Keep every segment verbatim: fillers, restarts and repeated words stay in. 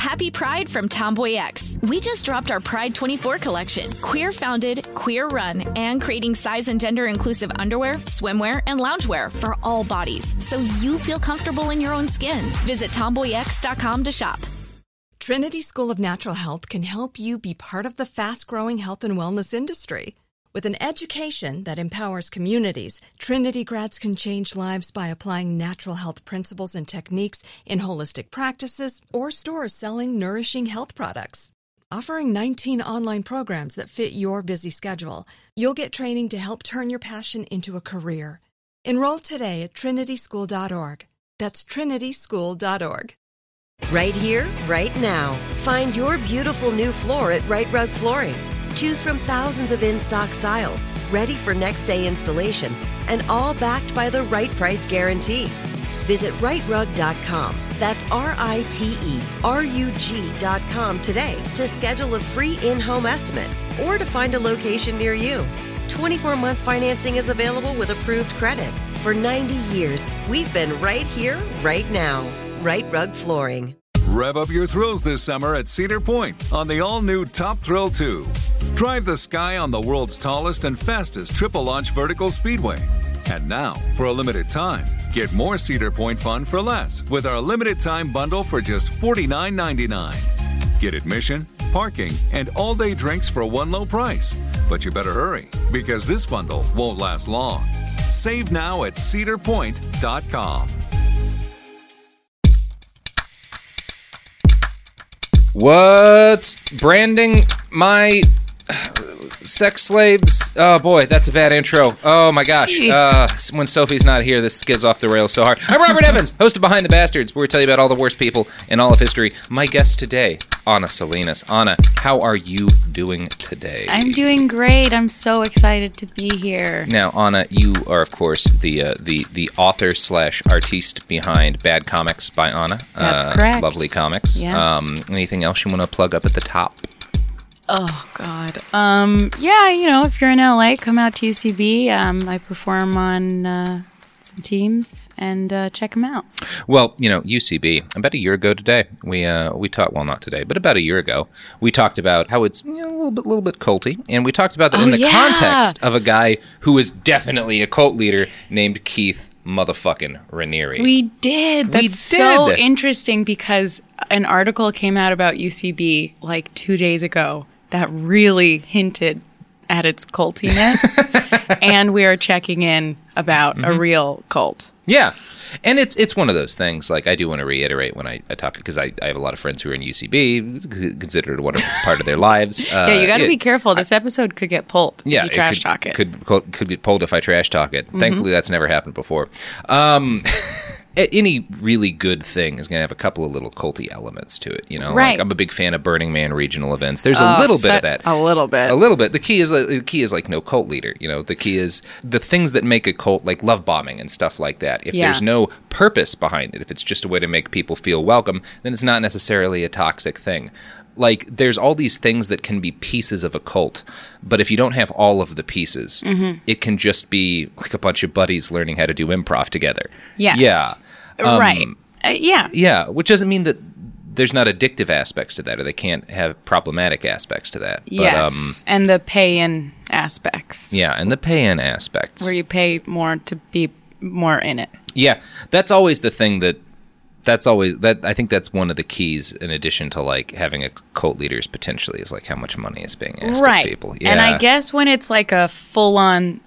Happy Pride from Tomboy X. We just dropped our Pride twenty-four collection. Queer founded, queer run, and creating size and gender inclusive underwear, swimwear, and loungewear for all bodies so you feel comfortable in your own skin. Visit tomboy x dot com to shop. Trinity School of Natural Health can help you be part of the fast-growing health and wellness industry. With an education that empowers communities, Trinity grads can change lives by applying natural health principles and techniques in holistic practices or stores selling nourishing health products. Offering nineteen online programs that fit your busy schedule, you'll get training to help turn your passion into a career. Enroll today at trinity school dot org. That's trinity school dot org. Right here, right now. Find your beautiful new floor at Right Rug Flooring. Choose from thousands of in-stock styles, ready for next day installation, and all backed by the right price guarantee. Visit right rug dot com. That's R I T E R U G dot com today to schedule a free in-home estimate or to find a location near you. twenty-four month financing is available with approved credit. For ninety years, we've been right here, right now. Right Rug Flooring. Rev up your thrills this summer at Cedar Point on the all-new Top Thrill two. Drive the sky on the world's tallest and fastest triple-launch vertical speedway. And now, for a limited time, get more Cedar Point fun for less with our limited-time bundle for just forty-nine ninety-nine. Get admission, parking, and all-day drinks for one low price. But you better hurry, because this bundle won't last long. Save now at cedar point dot com. What's branding my sex slaves? Oh boy, that's a bad intro. Oh my gosh. Uh, when Sophie's not here, this gives off the rails so hard. I'm Robert Evans, host of Behind the Bastards, where we tell you about all the worst people in all of history. My guest today, Anna Salinas. Anna, how are you doing today? I'm doing great. I'm so excited to be here. Now, Anna, you are, of course, the uh, the the author slash artiste behind Bad Comics by Anna. That's uh, correct. Lovely comics. Yeah. Um, anything else you want to plug up at the top? Oh, God. Um, yeah, you know, if you're in L A, come out to U C B. Um, I perform on uh, some teams, and uh, check them out. Well, you know, U C B, about a year ago today, we uh, we talked, well, not today, but about a year ago, we talked about how it's, you know, a little bit, little bit culty, and we talked about that Oh, in the yeah. context of a guy who is definitely a cult leader named Keith motherfucking Raniere. We did. That's We so did. interesting because an article came out about U C B like two days ago that really hinted at its cultiness, and we are checking in about Mm-hmm. a real cult. Yeah. And it's it's one of those things, like, I do want to reiterate when I, I talk, because I, I have a lot of friends who are in U C B, considered it one of, part of their lives. Uh, yeah, you got to it- be careful. This episode could get pulled Yeah, if you trash could, talk it. Could, could could get pulled if I trash talk it. Mm-hmm. Thankfully, that's never happened before. Um, a- any really good thing is going to have a couple of little culty elements to it. You know, Right. like, I'm a big fan of Burning Man regional events. There's a Oh, little so- bit of that. A little bit. A little bit. The key is like, the key is like no cult leader. You know, the key is the things that make a cult, like love bombing and stuff like that. If Yeah. there's no purpose behind it, if it's just a way to make people feel welcome, then it's not necessarily a toxic thing. Like, there's all these things that can be pieces of a cult, but if you don't have all of the pieces, Mm-hmm. it can just be like a bunch of buddies learning how to do improv together. Yes. Yeah. Um, right. Uh, yeah. Yeah, which doesn't mean that there's not addictive aspects to that, or they can't have problematic aspects to that. But, Yes. um, and the pay-in aspects. yeah, and the pay-in aspects. Where you pay more to be more in it. Yeah, that's always the thing that that's always that I think that's one of the keys, in addition to like having a cult leaders potentially, is like how much money is being asked Right. of people. Yeah. And I guess when it's like a full-on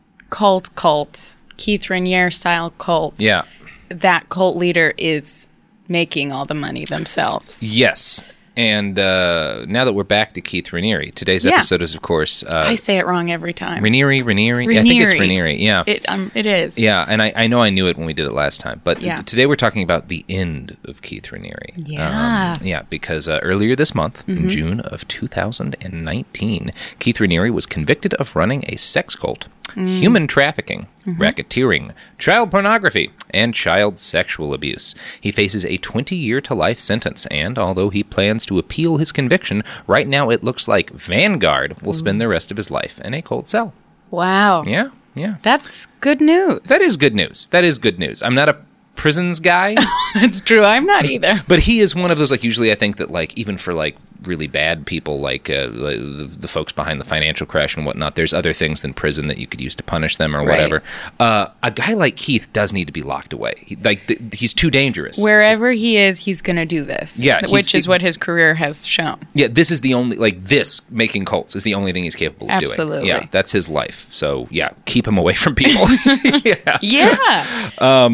cult cult, Keith Raniere style cult, Yeah. that cult leader is making all the money themselves. Yes. And uh, now that we're back to Keith Raniere, today's Yeah. episode is, of course, uh, I say it wrong every time. Raniere, Raniere. Yeah, I think it's Raniere. Raniere. Yeah. It um it is. Yeah, and I, I know I knew it when we did it last time, but Yeah. today we're talking about the end of Keith Raniere. Yeah. Um, yeah, because uh, earlier this month, Mm-hmm. in June of two thousand nineteen, Keith Raniere was convicted of running a sex cult, Mm. human trafficking, Mm-hmm. racketeering, child pornography, and child sexual abuse. He faces a twenty-year to life sentence, and although he plans to appeal his conviction, right now it looks like Vanguard will spend the rest of his life in a cold cell. Wow. Yeah, yeah. That's good news. That is good news. That is good news. I'm not a prisons guy. That's true. I'm not either. But he is one of those, like, usually I think that, like, even for, like, really bad people, like, uh, the, the folks behind the financial crash and whatnot, there's other things than prison that you could use to punish them or Right. whatever. Uh, a guy like Keith does need to be locked away. He, like, th- he's too dangerous. Wherever he is, he's going to do this. Yeah, he's- Which is he's- what his career has shown. Yeah, this is the only, like, this, making cults, is the only thing he's capable of doing. Absolutely. Yeah, that's his life. So, yeah, keep him away from people. yeah. Yeah.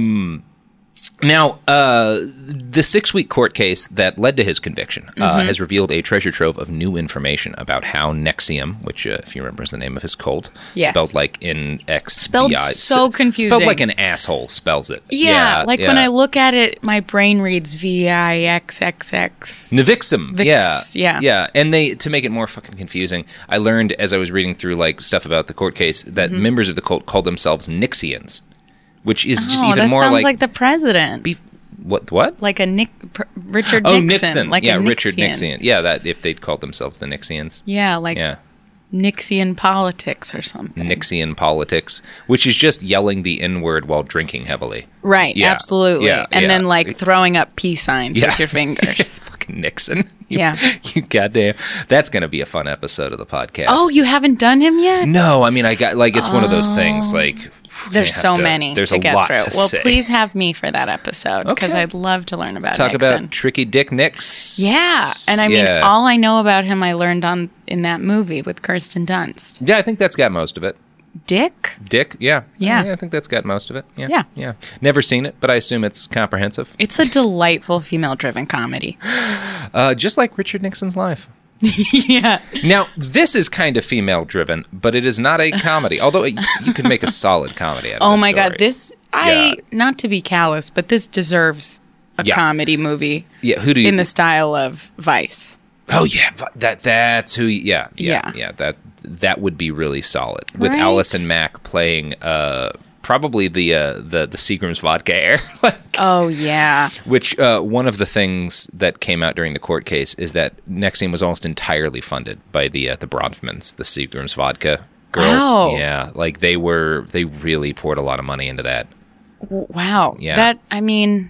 Now, uh, the six-week court case that led to his conviction uh, Mm-hmm. has revealed a treasure trove of new information about how Nexium, which, uh, if you remember, is the name of his cult, Yes. spelled like in X. Spelled so confusing. Spelled like an asshole spells it. Yeah, like when yeah. I look at it, my brain reads V I X X X. Nivixum. Vix, yeah. yeah. Yeah. And they, to make it more fucking confusing, I learned as I was reading through like stuff about the court case that Mm-hmm. members of the cult called themselves Nixians, which is just Oh, even that more sounds like, like, the president. beef. What? What? like a Nick, pr- Richard Oh, Nixon. Nixon. Like yeah, a Richard Nixian. Nixon. Yeah, that if they'd called themselves the Nixians. Yeah, like Yeah. Nixian politics or something. Nixian politics, which is just yelling the N word while drinking heavily. Right, Yeah, absolutely. yeah, and yeah. then like throwing up peace signs Yeah. with your fingers. Fucking Nixon. You, Yeah. You goddamn. That's going to be a fun episode of the podcast. Oh, you haven't done him yet? No, I mean, I got, like, it's one of those things, like. There's you so have to- many There's to a get lot through. to well, say. please have me for that episode because Okay. I'd love to learn about Talk Nixon. about Tricky Dick Nix. Yeah, and I mean, Yeah. all I know about him, I learned on in that movie with Kirsten Dunst. Yeah, I think that's got most of it. Dick? Dick, yeah. Yeah. I think that's got most of it. Yeah. Yeah. Yeah. Never seen it, but I assume it's comprehensive. It's a delightful female-driven comedy. Uh, just like Richard Nixon's life. Yeah. Now, this is kind of female-driven, but it is not a comedy. Although it, you could make a solid comedy out of Oh this my story. god, this I Yeah. not to be callous, but this deserves a Yeah. comedy movie Yeah, who do you... in the style of Vice. Oh, yeah, vi- that that's who... Yeah, yeah, Yeah. yeah, that that would be really solid. With Right? Allison Mack playing... Uh, probably the uh, the the Seagram's vodka air. Oh yeah. Which uh, one of the things that came out during the court case is that Nexium was almost entirely funded by the uh, the Bronfmans, the Seagram's vodka girls. Wow. Yeah, like they were they really poured a lot of money into that. W- Wow. Yeah. That I mean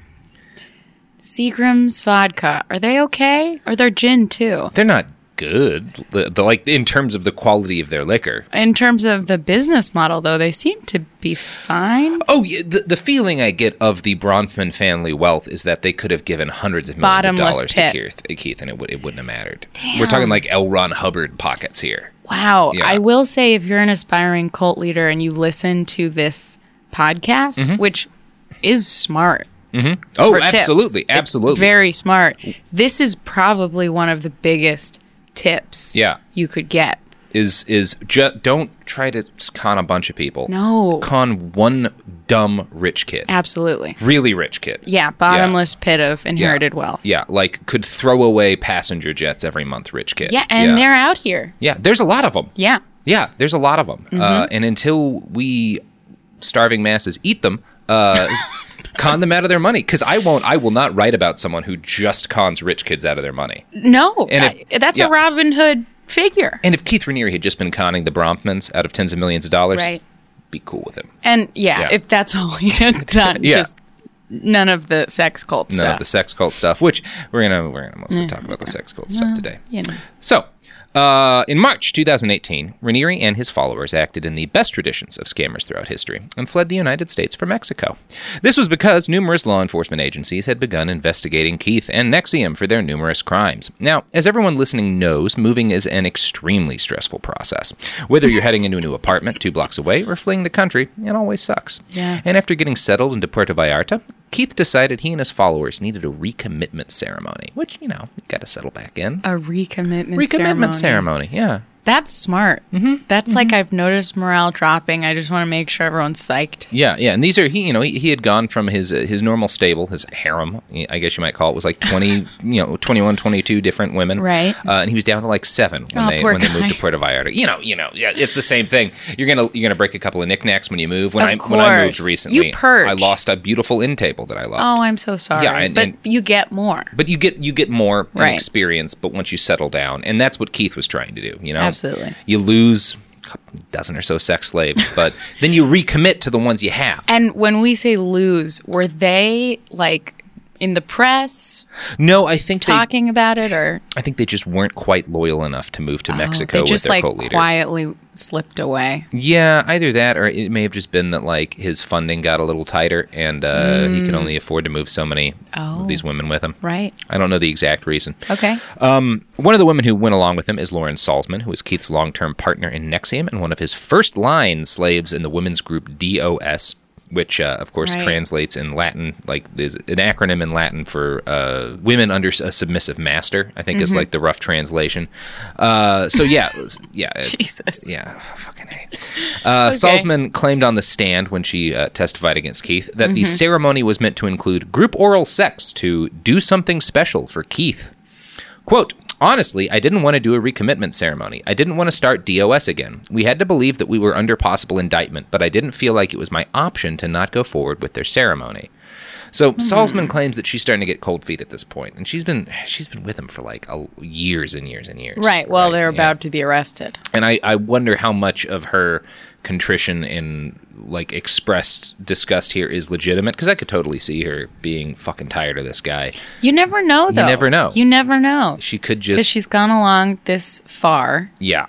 Seagram's vodka. Are they okay? Or they're gin too? They're not good, the, the, like in terms of the quality of their liquor. In terms of the business model though, they seem to be fine. Oh, yeah, the, the feeling I get of the Bronfman family wealth is that they could have given hundreds of millions Bottomless of dollars pit. to Keith, Keith, and it, would, it wouldn't have mattered. We're talking like L. Ron Hubbard pockets here. Wow. Yeah. I will say if you're an aspiring cult leader and you listen to this podcast, Mm-hmm. which is smart. Oh, for tips. absolutely, It's absolutely. very smart. This is probably one of the biggest tips Yeah. you could get. Is is ju- don't try to con a bunch of people. No. Con one dumb rich kid. Absolutely. Really rich kid. Yeah, bottomless pit of inherited wealth. Yeah, like could throw away passenger jets every month rich kid. Yeah, and yeah. they're out here. Yeah, there's a lot of them. Yeah. Yeah, there's a lot of them. Mm-hmm. Uh, and until we starving masses eat them, uh, con them out of their money. Because I won't, I will not write about someone who just cons rich kids out of their money. No, And if- I- that's yeah. a Robin Hood figure. And if Keith Raniere had just been conning the Bronfmans out of tens of millions of dollars, Right. be cool with him. And yeah, Yeah. if that's all he had done, Yeah. just none of the sex cult None stuff. of the sex cult stuff, which we're gonna we're gonna mostly talk about the sex cult stuff today. You know. So, uh, in March twenty eighteen, Raniere and his followers acted in the best traditions of scammers throughout history and fled the United States for Mexico. This was because numerous law enforcement agencies had begun investigating Keith and Nexium for their numerous crimes. Now, as everyone listening knows, moving is an extremely stressful process. Whether you're heading into a new apartment two blocks away or fleeing the country, it always sucks. Yeah. And after getting settled into Puerto Vallarta, Keith decided he and his followers needed a recommitment ceremony, which, you know, you got to settle back in. A recommitment Recommitment ceremony. ceremony, yeah. That's smart. Mm-hmm. That's like I've noticed morale dropping. I just want to make sure everyone's psyched. Yeah, yeah, and these are he. You know, he, he had gone from his uh, his normal stable, his harem, I guess you might call it, was like twenty, you know, twenty-one, twenty-two different women, Right. Uh, and he was down to like seven when Oh, they poor when they moved guy. to Puerto Vallarta. You know, you know, yeah, it's the same thing. You're gonna you're gonna break a couple of knickknacks when you move. When Of I when I moved course. recently, You purge. I lost a beautiful end table that I loved. Oh, I'm so sorry. Yeah, and- but and- you get more. But you get you get more and Right. experience, but once you settle down, and that's what Keith was trying to do. You know, Absolutely. You lose dozen or so sex slaves, but then you recommit to the ones you have. And when we say lose, were they like in the press No, I think they, talking about it, or I think they just weren't quite loyal enough to move to Mexico they with just their like cult leader. quietly slipped away? Yeah, either that or it may have just been that like his funding got a little tighter and uh, he could only afford to move so many Oh. of these women with him. Right. I don't know the exact reason. Okay. Um, one of the women who went along with him is Lauren Salzman, who is Keith's long-term partner in Nexium and one of his first-line slaves in the women's group D O S, which, uh, of course, Right. translates in Latin, like is an acronym in Latin for uh, women under a submissive master, I think is like the rough translation. Uh, so, yeah, it was- yeah. It's, Jesus. Yeah, fucking A. Uh, Salzman claimed on the stand when she uh, testified against Keith that the ceremony was meant to include group oral sex to do something special for Keith. Quote, honestly, I didn't want to do a recommitment ceremony. I didn't want to start D O S again. We had to believe that we were under possible indictment, but I didn't feel like it was my option to not go forward with their ceremony. So Salzman claims that she's starting to get cold feet at this point, and she's been she's been with him for like a, years and years and years. Right. Well, they're Yeah. about to be arrested. And I, I wonder how much of her contrition and like expressed disgust here is legitimate, because I could totally see her being fucking tired of this guy. You never know, though. never know. You never know. She could Because just she's gone along this far. yeah.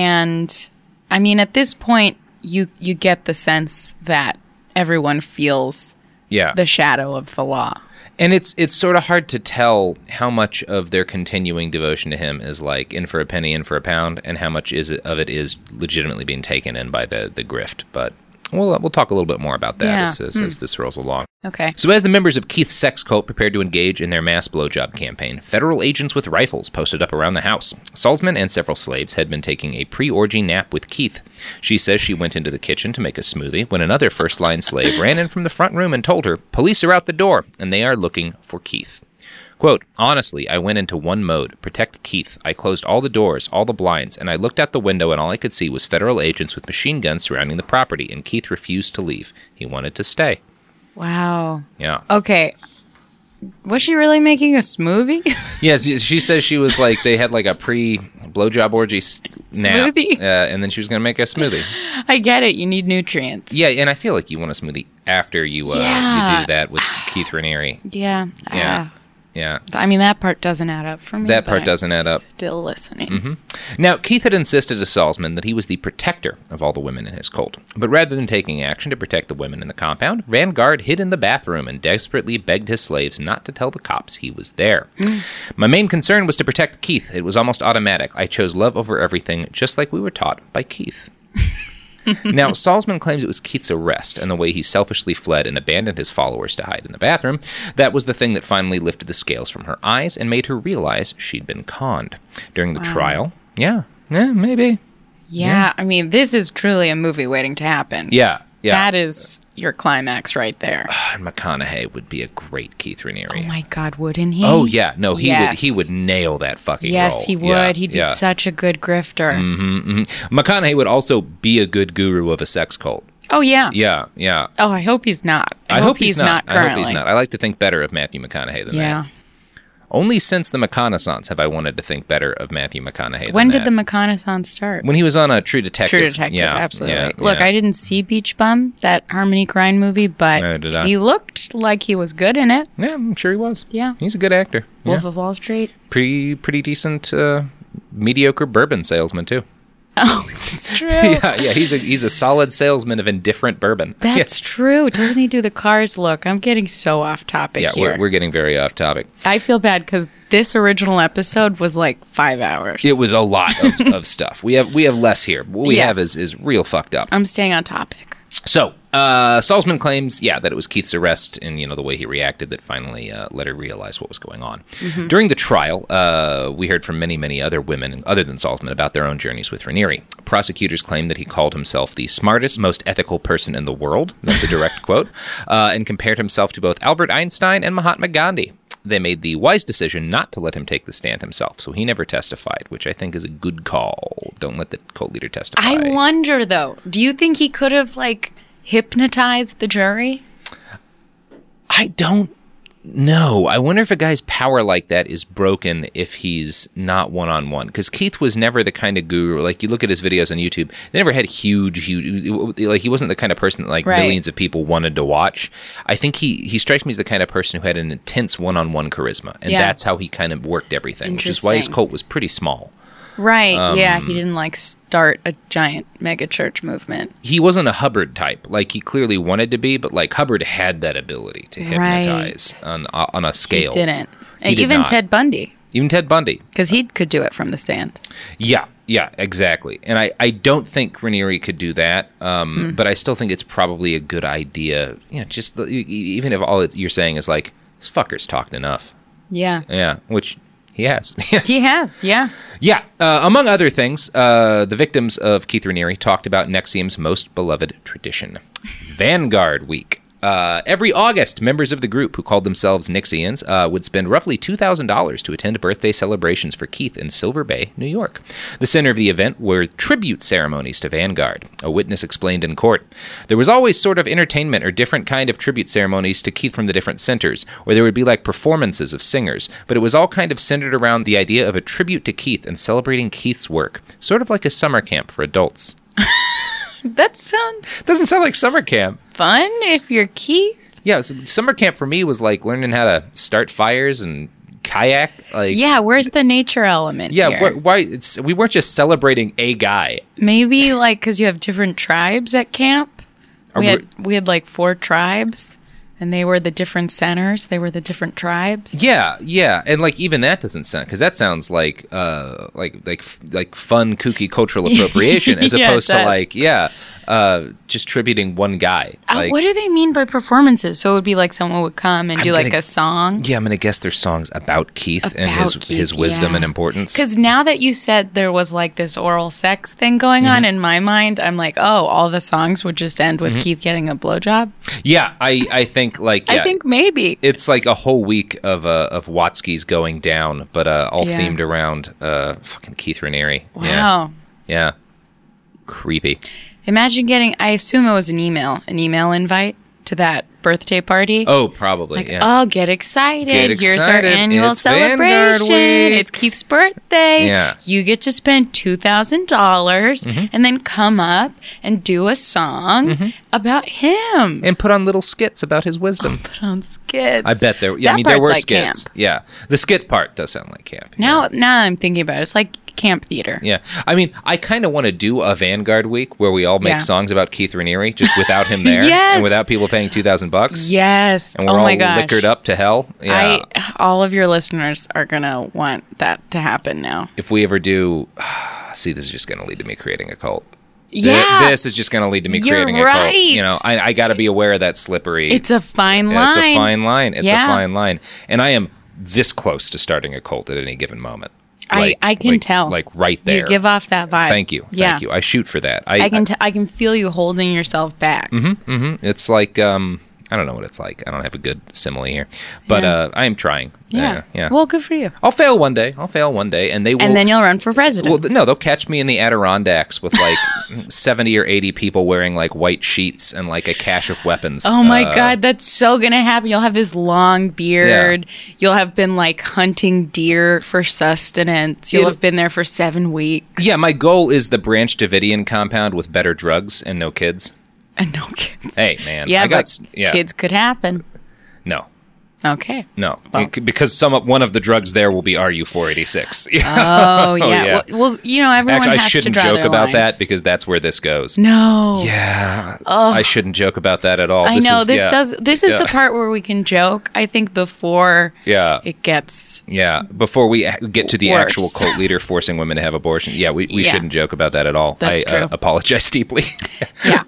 And I mean, at this point, you you get the sense that everyone feels Yeah. the shadow of the law. And it's it's sort of hard to tell how much of their continuing devotion to him is like in for a penny, in for a pound, and how much is it, of it is legitimately being taken in by the, the grift. But we'll we'll talk a little bit more about that Yeah. as, as, as this rolls along. Okay. So as the members of Keith's sex cult prepared to engage in their mass blowjob campaign, federal agents with rifles posted up around the house. Salzman and several slaves had been taking a pre-orgy nap with Keith. She says she went into the kitchen to make a smoothie when another first-line slave ran in from the front room and told her, police are out the door, and they are looking for Keith. Quote, honestly, I went into one mode, protect Keith. I closed all the doors, all the blinds, and I looked out the window and all I could see was federal agents with machine guns surrounding the property, and Keith refused to leave. He wanted to stay. Wow. Yeah. Okay. Was she really making a smoothie? Yes, she says she was like, they had like a pre-blowjob orgy s- nap. Smoothie? Uh, and then she was going to make a smoothie. I get it. You need nutrients. Yeah, and I feel like you want a smoothie after you uh, Yeah. you do that with Keith Raniere. Yeah. Yeah. Ah. Yeah. I mean, that part doesn't add up for me. That but part I'm doesn't add up. Still listening. Now, Keith had insisted to Salzman that he was the protector of all the women in his cult. But rather than taking action to protect the women in the compound, Vanguard hid in the bathroom and desperately begged his slaves not to tell the cops he was there. My main concern was to protect Keith. It was almost automatic. I chose love over everything, just like we were taught by Keith. Now, Salzman claims it was Keith's arrest and the way he selfishly fled and abandoned his followers to hide in the bathroom. That was the thing that finally lifted the scales from her eyes and made her realize she'd been conned. During the trial, yeah, yeah, maybe. Yeah, I mean, this is truly a movie waiting to happen. Yeah, yeah. That is your climax right there. And McConaughey would be a great Keith Raniere. Oh my God, wouldn't he? Oh, yeah, no, he would Yes. he would nail that fucking Yes, role. he would. Yeah, He'd be yeah. such a good grifter. Mm-hmm. McConaughey would also be a good guru of a sex cult. Oh, yeah. Yeah, yeah. Oh, I hope he's not. I, I, hope, he's, not. currently. I hope he's not. I like to think better of Matthew McConaughey than Yeah. that. Only since the McConaissance have I wanted to think better of Matthew McConaughey. When than did the that. McConaissance start? When he was on a True Detective. True Detective, Yeah, absolutely. yeah, Look, yeah. I didn't see Beach Bum, that Harmony Korine movie, but Neither did I. he looked like he was good in it. Yeah, I'm sure he was. Yeah. He's a good actor. Wolf Yeah. of Wall Street. Pretty, pretty decent, uh, mediocre bourbon salesman too. Oh, that's true. Yeah, yeah. He's a he's a solid salesman of indifferent bourbon. That's true. Doesn't he do the Cars look? I'm getting so off topic Yeah, here. we're, we're getting very off topic. I feel bad because this original episode was like five hours. It was a lot of, of stuff. We have we have less here. What we Yes. have is, is real fucked up. I'm staying on topic. So, uh, Salzman claims, yeah, that it was Keith's arrest and, you know, the way he reacted that finally uh, let her realize what was going on. During the trial, uh, we heard from many, many other women, other than Salzman, about their own journeys with Raniere. Prosecutors claimed that he called himself the smartest, most ethical person in the world. That's a direct quote. Uh, and compared himself to both Albert Einstein and Mahatma Gandhi. They made the wise decision not to let him take the stand himself, so he never testified, which I think is a good call. Don't let the cult leader testify. I wonder, though, do you think he could have, like, hypnotized the jury? I don't know. I wonder if a guy's power like that is broken if he's not one-on-one. Because Keith was never the kind of guru. Like, you look at his videos on YouTube, they never had huge, huge... Like, he wasn't the kind of person that, like, Right. millions of people wanted to watch. I think he, he strikes me as the kind of person who had an intense one-on-one charisma. And Yeah. that's how he kind of worked everything, which is why his Interesting. cult was pretty small. Right. Um, yeah. He didn't like start a giant mega church movement. He wasn't a Hubbard type. Like, he clearly wanted to be, but, like, Hubbard had that ability to hypnotize on, on a scale. He didn't. He And did even not. Ted Bundy, Even Ted Bundy. because he could do it from the stand. Yeah, yeah, exactly. And I, I don't think Raniere could do that, um, Hmm. but I still think it's probably a good idea. You know, just the, e- e- even if all you're saying is like, this fucker's talked enough. Yeah. Yeah, which he has. He has. Yeah. Yeah, uh, among other things, uh, the victims of Keith Raniere talked about N X I V M's most beloved tradition, Vanguard Week. Uh, every August, members of the group, who called themselves Nixians, uh, would spend roughly two thousand dollars to attend birthday celebrations for Keith in Silver Bay, New York. The center of the event were tribute ceremonies to Vanguard, a witness explained in court. There was always sort of entertainment or different kind of tribute ceremonies to Keith from the different centers, or there would be like performances of singers, but it was all kind of centered around the idea of a tribute to Keith and celebrating Keith's work, sort of like a summer camp for adults. That sounds Doesn't sound like summer camp. fun if you're Keith. Yeah, s- summer camp for me was like learning how to start fires and kayak. Like, Yeah. Where's the nature element yeah. here? wh- why? It's, we weren't just celebrating a guy. Maybe like because you have different tribes at camp. Are We we- had we had like four tribes, and they were the different centers. They were the different tribes. Yeah, yeah, and like even that doesn't sound because that sounds like uh like like f- like fun kooky cultural appropriation as Yeah, it opposed to does. like yeah uh just tributing one guy. Uh, Like, what do they mean by performances? So it would be like someone would come and I'm do like gonna- a song. yeah, I'm gonna guess there's songs about Keith and his About Keith, his wisdom yeah. and importance. Because now that you said there was like this oral sex thing going Mm-hmm. on in my mind, I'm like, oh, all the songs would just end with Keith getting a blowjob. Yeah, I I think like yeah. I think maybe. It's like a whole week of uh, of Watsky's going down, but uh, all Yeah. themed around uh, fucking Keith Raniere. Wow. Yeah. yeah. Creepy. Imagine getting, I assume it was an email, an email invite to that birthday party. Oh, probably. Like, yeah. oh, get excited. Get Here's our excited. annual It's Vanguard celebration. Week. It's Keith's birthday. Yes. You get to spend two thousand dollars Mm-hmm. and then come up and do a song Mm-hmm. about him. and put on little skits about his wisdom. Put on skits. I bet there. Yeah, That I mean there part's were like skits. camp. Yeah, the skit part does sound like camp. Now, yeah. now I'm thinking about it. It's like camp theater. Yeah, I mean, I kind of want to do a Vanguard week where we all make Yeah. songs about Keith Raniere, just without him there, Yes. and without people paying two thousand bucks. Yes. and we're oh all my gosh. liquored up to hell. Yeah, I, all of your listeners are gonna want that to happen now. if we ever do, see, this is just going to lead to me creating a cult. Th- Yeah, this is just going to lead to me You're creating a cult. You right. know, I, I got to be aware of that slippery. it's a fine Yeah, line. It's a fine line. It's Yeah. a fine line, and I am this close to starting a cult at any given moment. I- Like- I can like- tell. like right there. You give off that vibe. Thank you, Yeah. thank you. I shoot for that. I, I can t- I can feel you holding yourself back. Mm-hmm. It's like um, I don't know what it's like. I don't have a good simile here, but Yeah. uh, I am trying. Yeah. Uh, yeah. Well, good for you. I'll fail one day. I'll fail one day, and they will. And then you'll run for president. Well, th- no, they'll catch me in the Adirondacks with like seventy or eighty people wearing like white sheets and like a cache of weapons. oh my Uh, God, that's so gonna happen. You'll have this long beard. You'll have been like hunting deer for sustenance. You'll It'll- have been there for seven weeks. Yeah, my goal is the Branch Davidian compound with better drugs and no kids. And no kids. Hey, man. Yeah, I got but s- yeah. kids could happen. No. Okay. No, Bec- because some of, one of the drugs there will be R U four eighty-six. Oh, yeah. yeah. Well, well, you know, everyone Actually, I has to shouldn't draw joke their about line. that because that's where this goes. No. Yeah, I shouldn't joke about that at all. I This know is- this yeah. does. This is Yeah. the part where we can joke. I think before Yeah, it gets. yeah. Before we a- get to the Worse. actual cult leader forcing women to have abortion, yeah, we, we Yeah. shouldn't joke about that at all. That's I true. Uh, apologize deeply. Yeah.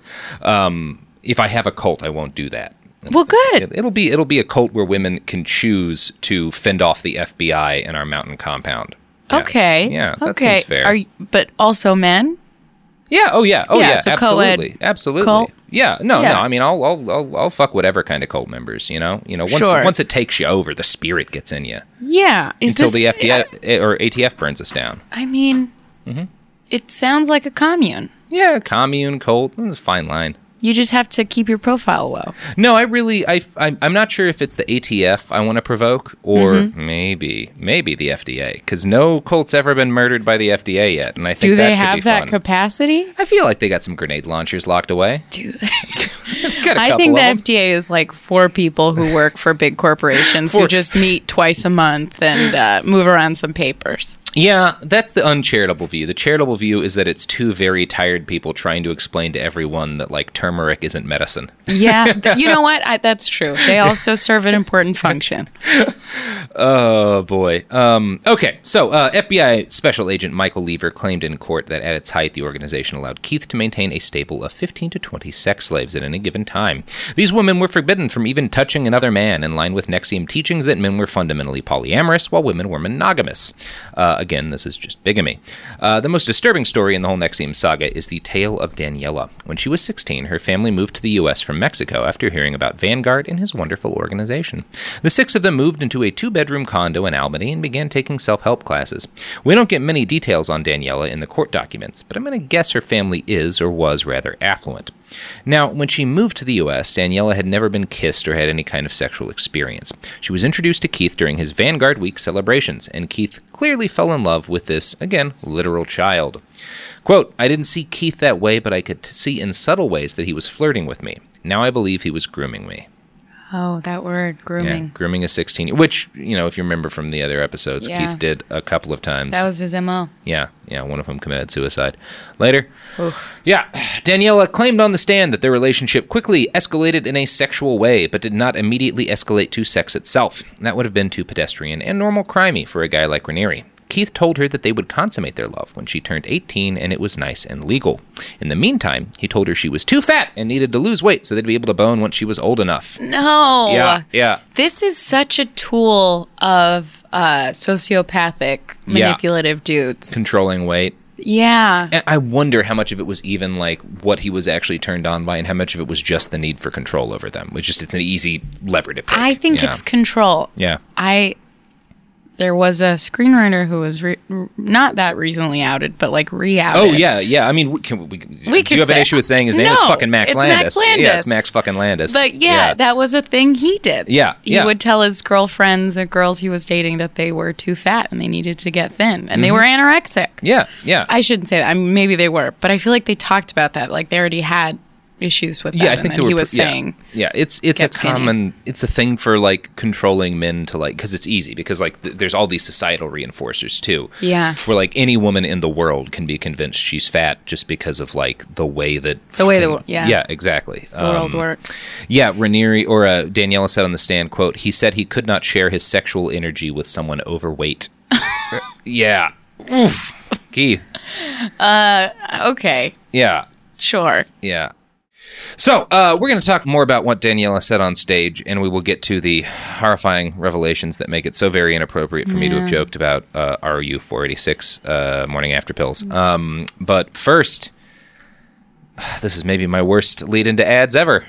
If I have a cult, I won't do that. Well, good. It, it'll be it'll be a cult where women can choose to fend off the F B I in our mountain compound. Yeah. Okay. Yeah, that okay. seems fair. Are you, but also men? Yeah. Oh yeah. Oh Yeah, yeah. it's a co-ed absolutely. Absolutely. cult. Yeah. No. Yeah. No. I mean, I'll, I'll I'll I'll fuck whatever kind of cult members. You know. You know. Once Sure. once it takes you over, the spirit gets in you Yeah. Is until this, the F D A or A T F burns us down. I mean, Mm-hmm. it sounds like a commune. Yeah. Commune cult. It's a fine line. You just have to keep your profile low. No, I really, I, I'm, I'm not sure if it's the A T F I want to provoke or mm-hmm. maybe, maybe the F D A, because no Colt's ever been murdered by the F D A yet, and I think Do that they could have be that fun. capacity? I feel like they got some grenade launchers locked away. Do they? Got a I couple think the of them. F D A is like for people who work for big corporations For- who just meet twice a month and uh, move around some papers. Yeah, that's the uncharitable view. The charitable view is that it's two very tired people trying to explain to everyone that, like, turmeric isn't medicine. Yeah, th- you know what? I, that's true. They also serve an important function. Oh, boy. Um, okay, so uh, F B I Special Agent Michael Lever claimed in court that at its height, the organization allowed Keith to maintain a stable of fifteen to twenty sex slaves at any given time. These women were forbidden from even touching another man, in line with N X I V M teachings that men were fundamentally polyamorous while women were monogamous. Uh, again, this is just bigamy. Uh, the most disturbing story in the whole N X I V M saga is the tale of Daniela. When she was sixteen, her family moved to the U S from Mexico after hearing about Vanguard and his wonderful organization. The six of them moved into a two-bedroom condo in Albany and began taking self-help classes. We don't get many details on Daniela in the court documents, but I'm going to guess her family is or was rather affluent. Now, when she moved to the U S, Daniela had never been kissed or had any kind of sexual experience. She was introduced to Keith during his Vanguard Week celebrations, and Keith clearly fell in love with this, again, literal child. Quote, I didn't see Keith that way, but I could see in subtle ways that he was flirting with me. Now I believe he was grooming me. Oh, that word, grooming. Yeah, grooming a sixteen, which, you know, if you remember from the other episodes, Yeah. Keith did a couple of times. That was his M O. Yeah, yeah, one of them committed suicide. Later. Oof. Yeah, Daniela claimed on the stand that their relationship quickly escalated in a sexual way, but did not immediately escalate to sex itself. That would have been too pedestrian and normal crimey for a guy like Raniere. Keith told her that they would consummate their love when she turned eighteen and it was nice and legal. In the meantime, he told her she was too fat and needed to lose weight so they'd be able to bone once she was old enough. No. Yeah, yeah. This is such a tool of uh, sociopathic, manipulative yeah. dudes. Controlling weight. Yeah. And I wonder how much of it was even like what he was actually turned on by and how much of it was just the need for control over them. It's just, it's an easy lever to pick. I think yeah. it's control. Yeah. I... There was a screenwriter who was re- not that recently outed, but like re-outed. Oh yeah, yeah. I mean, we, can, we, we do you have say, an issue with saying his name? No, it's fucking Max it's Landis. Max Landis. Yeah, it's Max fucking Landis. But yeah, yeah, that was a thing he did. Yeah, he yeah. would tell his girlfriends or girls he was dating that they were too fat and they needed to get thin, and mm-hmm. they were anorexic. Yeah, yeah. I shouldn't say that. I mean, maybe they were, but I feel like they talked about that. Like they already had issues with that. Yeah, I think and were, he was yeah, saying. Yeah, it's it's a skinny. common, it's a thing for like controlling men to like, because it's easy because like th- there's all these societal reinforcers too. Yeah, where like any woman in the world can be convinced she's fat just because of like the way that the way the yeah yeah exactly the um, world works. Yeah, Raniere or uh, Daniela said on the stand, quote, he said he could not share his sexual energy with someone overweight. Yeah, oof, Keith. Uh, okay. Yeah. Sure. Yeah. So, uh, we're going to talk more about what Daniela said on stage, and we will get to the horrifying revelations that make it so very inappropriate for yeah. me to have joked about uh, R U four eighty-six uh, morning after pills. Um, but first, this is maybe my worst lead into ads ever.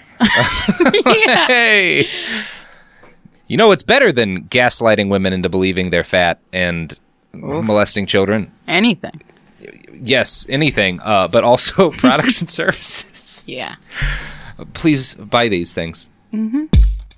Hey! You know what's better than gaslighting women into believing they're fat and Oof. molesting children? Anything. Yes, anything, uh, but also products and services. Yeah. Please buy these things. Mm-hmm.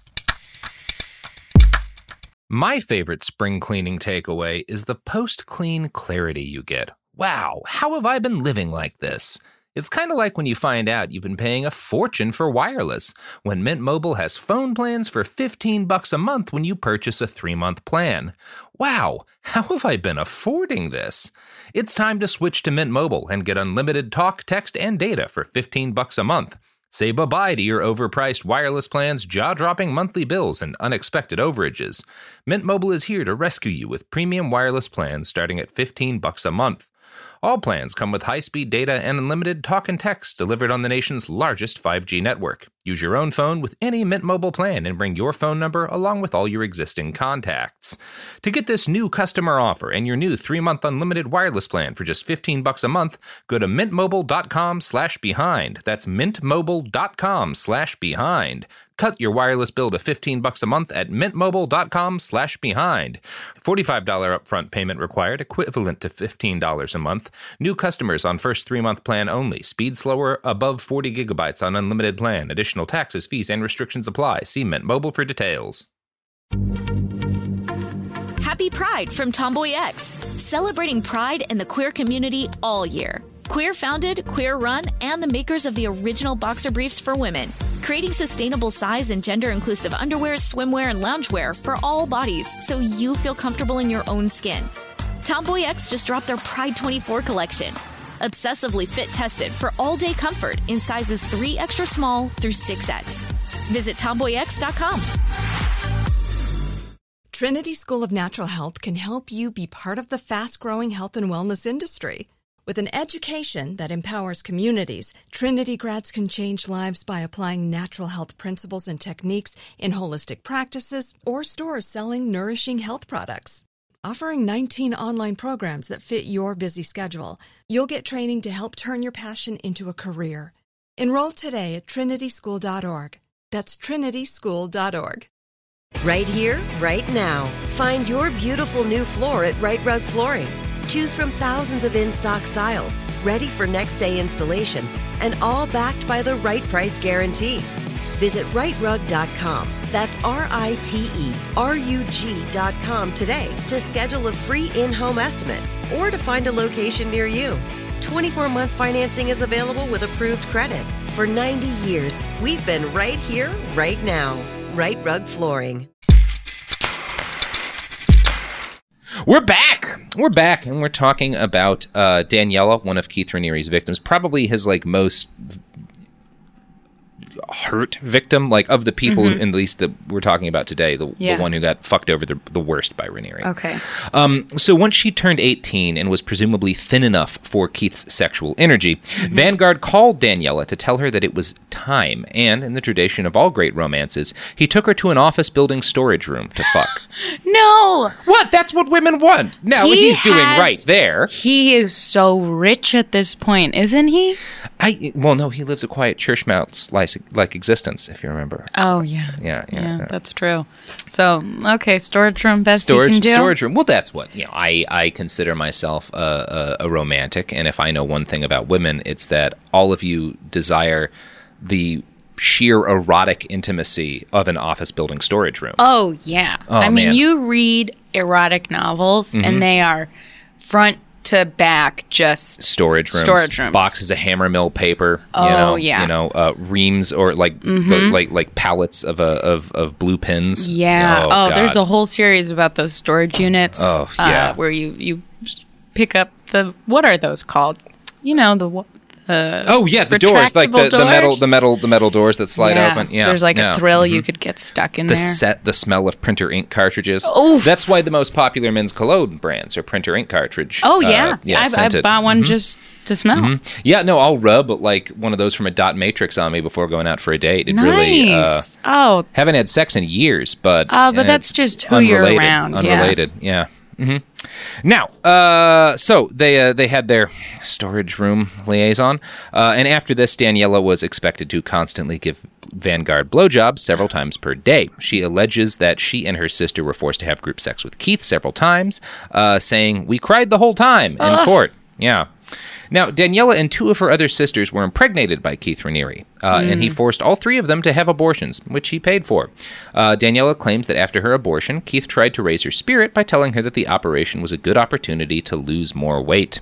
My favorite spring cleaning takeaway is the post-clean clarity you get. Wow, how have I been living like this? It's kind of like when you find out you've been paying a fortune for wireless, when Mint Mobile has phone plans for fifteen bucks a month when you purchase a three-month plan. Wow, how have I been affording this? It's time to switch to Mint Mobile and get unlimited talk, text, and data for fifteen bucks a month. Say bye-bye to your overpriced wireless plans, jaw-dropping monthly bills, and unexpected overages. Mint Mobile is here to rescue you with premium wireless plans starting at fifteen bucks a month. All plans come with high-speed data and unlimited talk and text delivered on the nation's largest five G network. Use your own phone with any Mint Mobile plan and bring your phone number along with all your existing contacts. To get this new customer offer and your new three-month unlimited wireless plan for just fifteen bucks a month, go to mintmobile.com slash behind. That's mintmobile.com slash behind. Cut your wireless bill to fifteen bucks a month at mintmobile.com slash behind. forty-five dollars upfront payment required, equivalent to fifteen dollars a month. New customers on first three-month plan only. Speed slower above forty gigabytes on unlimited plan. Additional taxes, fees, and restrictions apply. See Mint Mobile for details. Happy Pride from Tomboy X, celebrating pride and the queer community all year. Queer founded, queer run, and the makers of the original boxer briefs for women, creating sustainable size and gender inclusive underwear, swimwear, and loungewear for all bodies so you feel comfortable in your own skin. Tomboy X just dropped their Pride twenty-four collection. Obsessively fit tested for all day comfort in sizes three extra small through six X. Visit tomboy x dot com. Trinity School of Natural Health can help you be part of the fast-growing health and wellness industry. With an education that empowers communities, Trinity grads can change lives by applying natural health principles and techniques in holistic practices or stores selling nourishing health products. Offering nineteen online programs that fit your busy schedule, you'll get training to help turn your passion into a career. Enroll today at trinity school dot org. That's trinity school dot org. Right here, right now. Find your beautiful new floor at Right Rug Flooring. Choose from thousands of in-stock styles, ready for next day installation, and all backed by the right price guarantee. Visit right rug dot com. That's R I T E R U G dot com today to schedule a free in-home estimate or to find a location near you. twenty-four month financing is available with approved credit. For ninety years, we've been right here, right now. Right Rug Flooring. We're back. We're back, and we're talking about uh, Daniela, one of Keith Raniere's victims, probably his like most hurt victim, like of the people, mm-hmm. at least that we're talking about today, the, yeah. the one who got fucked over the, the worst by Raniere. Okay. Um, so once she turned eighteen and was presumably thin enough for Keith's sexual energy, mm-hmm. Vanguard called Daniela to tell her that it was time, and in the tradition of all great romances, he took her to an office building storage room to fuck. No! What? That's what women want. Now he he's doing has, right there. He is so rich at this point, isn't he? I well, no, he lives a quiet church mouse like, like existence, if you remember. Oh yeah. Yeah, yeah, yeah, yeah. That's true. So okay, storage room, best storage, you can do. Storage room. Well, that's what you know. I I consider myself a, a, a romantic, and if I know one thing about women, it's that all of you desire the sheer erotic intimacy of an office building storage room. Oh yeah. Oh, I mean, man. you read erotic novels, Mm-hmm. and they are front to back, just storage rooms, storage rooms, boxes of hammer mill paper. Oh, you know, yeah. you know, uh, reams or like Mm-hmm. like like pallets of uh, of of blue pins. Yeah. Oh, Oh, God. there's a whole series about those storage units. Oh, yeah. Uh, where you you pick up the what are those called? You know the. Uh, Oh yeah, the doors, like the, retractable the metal, doors? the metal, the metal doors that slide yeah. open. Yeah, There's like yeah. a thrill Mhm. you could get stuck in The there. set, the smell of printer ink cartridges. Oof. That's why the most popular men's cologne brands are printer ink cartridge. Oh uh, yeah, yeah, I, I scented. bought one just to smell. Mhm. Yeah, no, I'll rub like one of those from a dot matrix on me before going out for a date. It really. Uh, Nice. oh, haven't had sex in years, but Oh, but uh, that's just who you're unrelated, around, yeah. Unrelated, yeah. hmm Now, uh, so they uh, they had their storage room liaison, uh, and after this, Daniela was expected to constantly give Vanguard blowjobs several times per day. She alleges that she and her sister were forced to have group sex with Keith several times, uh, saying, "We cried the whole time" in Ugh. court. Yeah. Now, Daniela and two of her other sisters were impregnated by Keith Raniere, uh, Mm. and he forced all three of them to have abortions, which he paid for. Uh, Daniela claims that after her abortion, Keith tried to raise her spirit by telling her that the operation was a good opportunity to lose more weight.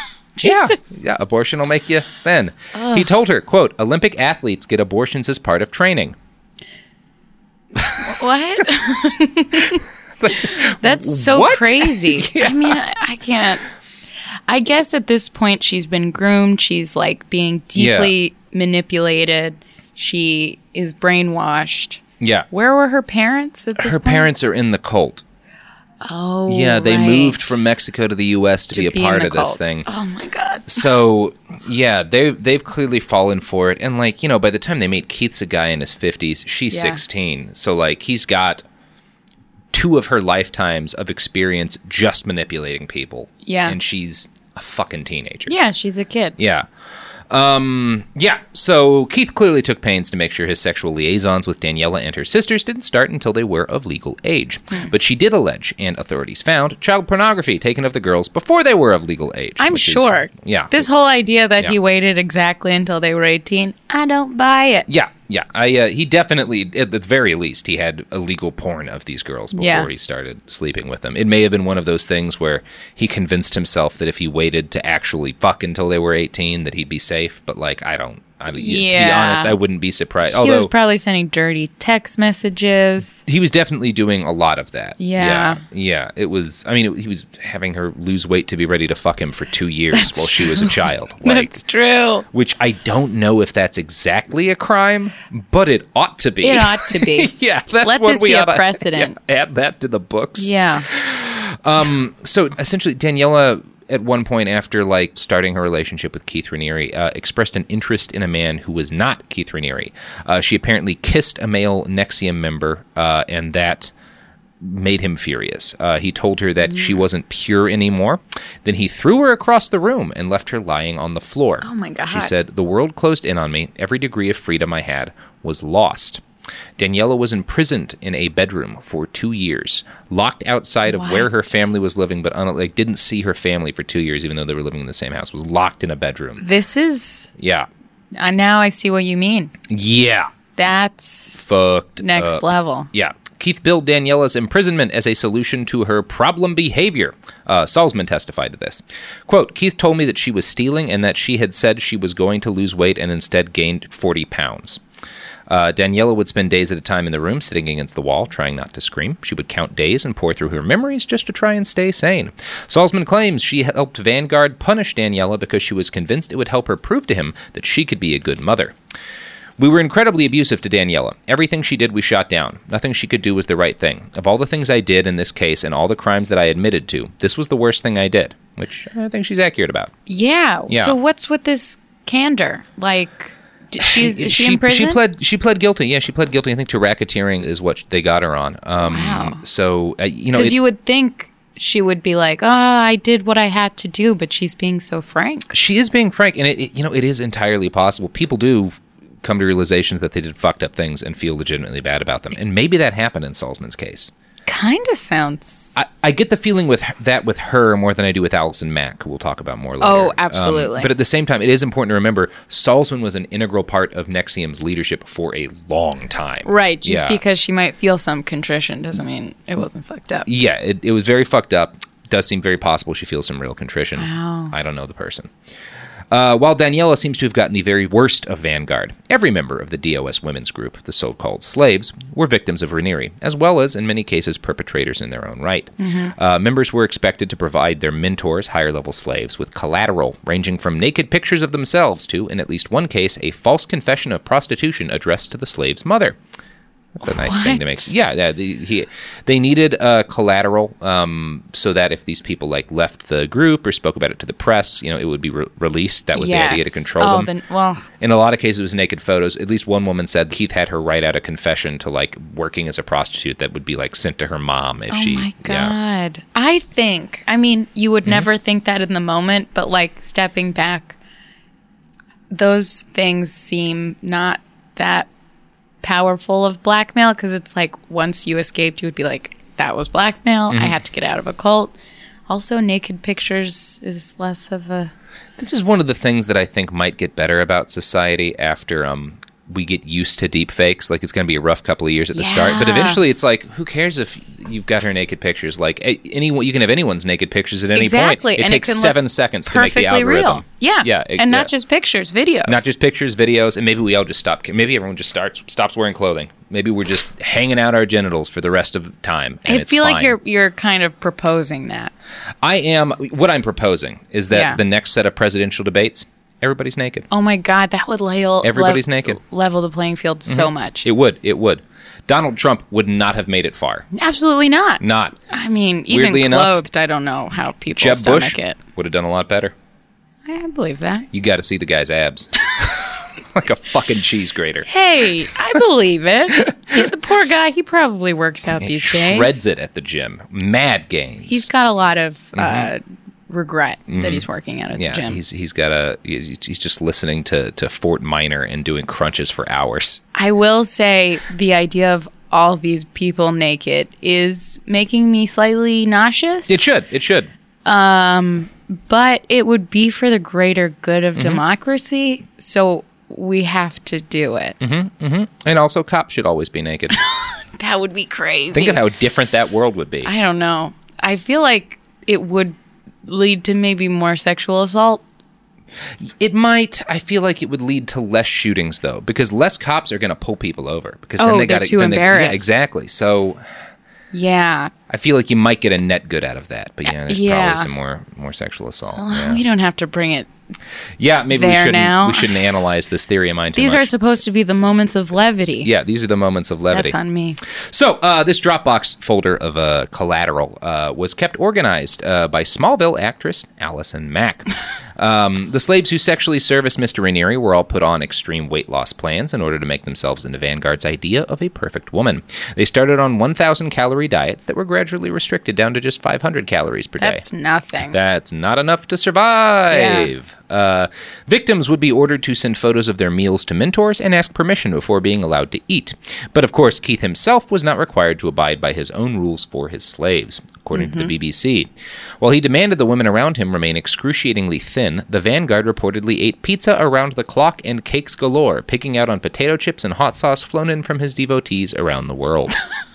Yeah, yeah, abortion will make you thin. He told her, quote, "Olympic athletes get abortions as part of training." What? That's so What? crazy. I mean, I, I can't. I guess at this point she's been groomed. She's like being deeply manipulated. She is brainwashed. Yeah. Where were her parents at this Her point? parents are in the cult. Oh, Yeah, they right. moved from Mexico to the U S to, To be a be part in of the this cult. thing. Oh my god. So, yeah, they've, they've clearly fallen for it. And, like, you know, by the time they meet, Keith's a guy in his fifties. She's Yeah. sixteen. So, like, he's got two of her lifetimes of experience just manipulating people. Yeah. And she's a fucking teenager. Yeah, she's a kid. Yeah. Um, yeah, so Keith clearly took pains to make sure his sexual liaisons with Daniela and her sisters didn't start until they were of legal age. Hmm. But she did allege, and authorities found, child pornography taken of the girls before they were of legal age. I'm which is- sure. yeah. This whole idea that Yeah. he waited exactly until they were eighteen, I don't buy it. Yeah, yeah. I uh, he definitely, at the very least, he had illegal porn of these girls before Yeah. he started sleeping with them. It may have been one of those things where he convinced himself that if he waited to actually fuck until they were eighteen, that he'd be safe. But, like, I don't, I mean, to be Yeah. honest, I wouldn't be surprised. He Although, was probably sending dirty text messages. he was definitely doing a lot of that. Yeah. Yeah. Yeah. It was, I mean, it, he was having her lose weight to be ready to fuck him for two years That's while she was a child. Like, That's true. which I don't know if that's exactly a crime, but it ought to be. It ought to be. yeah. That's Let what this we be a oughta- precedent. yeah, add that to the books. Yeah. So essentially, Daniela, at one point after like starting her relationship with Keith Raniere, uh, expressed an interest in a man who was not Keith Raniere. Uh, she apparently kissed a male N X I V M member, uh, and that made him furious. Uh, he told her that she wasn't pure anymore. Then he threw her across the room and left her lying on the floor. Oh my God. She said, "The world closed in on me. Every degree of freedom I had was lost." Daniela was imprisoned in a bedroom for two years, locked outside of where her What? family was living, but un- like didn't see her family for two years, even though they were living in the same house. Was locked in a bedroom. This is. Yeah, Uh, now I see what you mean. yeah, That's fucked. next up. level. Yeah. Keith billed Daniela's imprisonment as a solution to her problem behavior. Uh, Salzman testified to this. Quote, "Keith told me that she was stealing and that she had said she was going to lose weight and instead gained forty pounds. Uh, Daniela would spend days at a time in the room, sitting against the wall, trying not to scream. She would count days and pour through her memories just to try and stay sane. Salzman claims she helped Vanguard punish Daniela because she was convinced it would help her prove to him that she could be a good mother. We were incredibly abusive to Daniela. Everything she did, we shot down. Nothing she could do was the right thing. Of all the things I did in this case and all the crimes that I admitted to, this was the worst thing I did," which I think she's accurate about. Yeah. Yeah. So what's with this candor? Like, d- she's is she, in prison? She pled. She pled guilty. Yeah, she pled guilty. I think to racketeering is what they got her on. Um, Wow. So uh, you know, Because it- you would think she would be like, "Oh, I did what I had to do," but she's being so frank. she is being frank, and it, it, you know, it is entirely possible. People do come to realizations that they did fucked up things and feel legitimately bad about them, and maybe that happened in Salzman's case. Kind of sounds. I, I get the feeling with that with her more than I do with Allison Mack, who we'll talk about more later. Oh, Um, absolutely. but at the same time, it is important to remember Salzman was an integral part of N X I V M's leadership for a long time. Right. Just Yeah. because she might feel some contrition doesn't mean it wasn't fucked up. Yeah, it, it was very fucked up. Does seem very possible she feels some real contrition. Wow. I don't know the person. Uh, while Daniela seems to have gotten the very worst of Vanguard, every member of the D O S women's group, the so-called slaves, were victims of Raniere, as well as, in many cases, perpetrators in their own right. Uh, members were expected to provide their mentors, higher-level slaves, with collateral ranging from naked pictures of themselves to, in at least one case, a false confession of prostitution addressed to the slave's mother. That's a nice thing to make. What? Yeah, yeah. The, he, they needed uh, collateral um, so that if these people like left the group or spoke about it to the press, you know, it would be re- released. That was the idea to Yes. control oh, them. Then, well, In a lot of cases, it was naked photos. At least one woman said Keith had her write out a confession to like working as a prostitute that would be like sent to her mom if oh she. my Yeah. God. I think, I mean, you Mm-hmm. would never think that in the moment, but like stepping back, those things seem not that powerful of blackmail because it's like once you escaped, you would be like, that was blackmail. Mm-hmm. I had to get out of a cult. Also, naked pictures is less of a. This is one of the things that I think might get better about society after um we get used to deep fakes. Like, it's going to be a rough couple of years at the start, but Yeah. eventually it's like, who cares if you've got her naked pictures? Like, a- anyone, you can have anyone's naked pictures at any Exactly, point. It and it takes can look seven seconds to make the Perfectly algorithm. real. Yeah. Yeah. it- and not yeah. just pictures, videos. Not just pictures, videos, and maybe we all just stop. Maybe everyone just starts stops wearing clothing. Maybe we're just hanging out our genitals for the rest of time. And I it's feel like fine. you're you're kind of proposing that. I am. What I'm proposing is that Yeah. the next set of presidential debates, everybody's naked. Oh my God, that would level Everybody's lev- naked. level the playing field so much. It would. It would. Donald Trump would not have made it far. Absolutely not. Not. I mean, even Weirdly enough, clothed, I don't know how people Jeb stomach Bush it. would have done a lot better. I believe that. You got to see the guy's abs. Like a fucking cheese grater. Hey, I believe it. Yeah, the poor guy, he probably works out He these days. shreds it at the gym. Mad gains. He's got a lot of uh, regret that he's working out at yeah, the gym. he's he's got a he's just listening to, to Fort Minor and doing crunches for hours. I will say the idea of all these people naked is making me slightly nauseous. It should. It should. But it would be for the greater good of democracy, so we have to do it. And also, cops should always be naked. That would be crazy. Think of how different that world would be. I don't know. I feel like it would lead to maybe more sexual assault. It might. I feel like it would lead to less shootings, though, because less cops are going to pull people over. Because then Oh, they they're got too Yeah, embarrassed. exactly. So Yeah. I feel like you might get a net good out of that. But yeah, there's Yeah. probably some more more sexual assault. yeah. We don't have to bring it. Yeah, maybe we there shouldn't. now. We shouldn't analyze this theory of mine too These much. are supposed to be the moments of levity. yeah, these are the moments of levity. That's on me. So, uh, this Dropbox folder of uh, collateral uh, was kept organized uh, by Smallville actress Allison Mack. Um, the slaves who sexually serviced Mister Raniere were all put on extreme weight loss plans in order to make themselves into Vanguard's idea of a perfect woman. They started on one thousand calorie diets that were gradually restricted down to just five hundred calories per day. That's nothing. That's not enough to survive. Uh, victims would be ordered to send photos of their meals to mentors and ask permission before being allowed to eat. But of course, Keith himself was not required to abide by his own rules for his slaves, according to the B B C. While he demanded the women around him remain excruciatingly thin, the Vanguard reportedly ate pizza around the clock and cakes galore, picking out on potato chips and hot sauce flown in from his devotees around the world.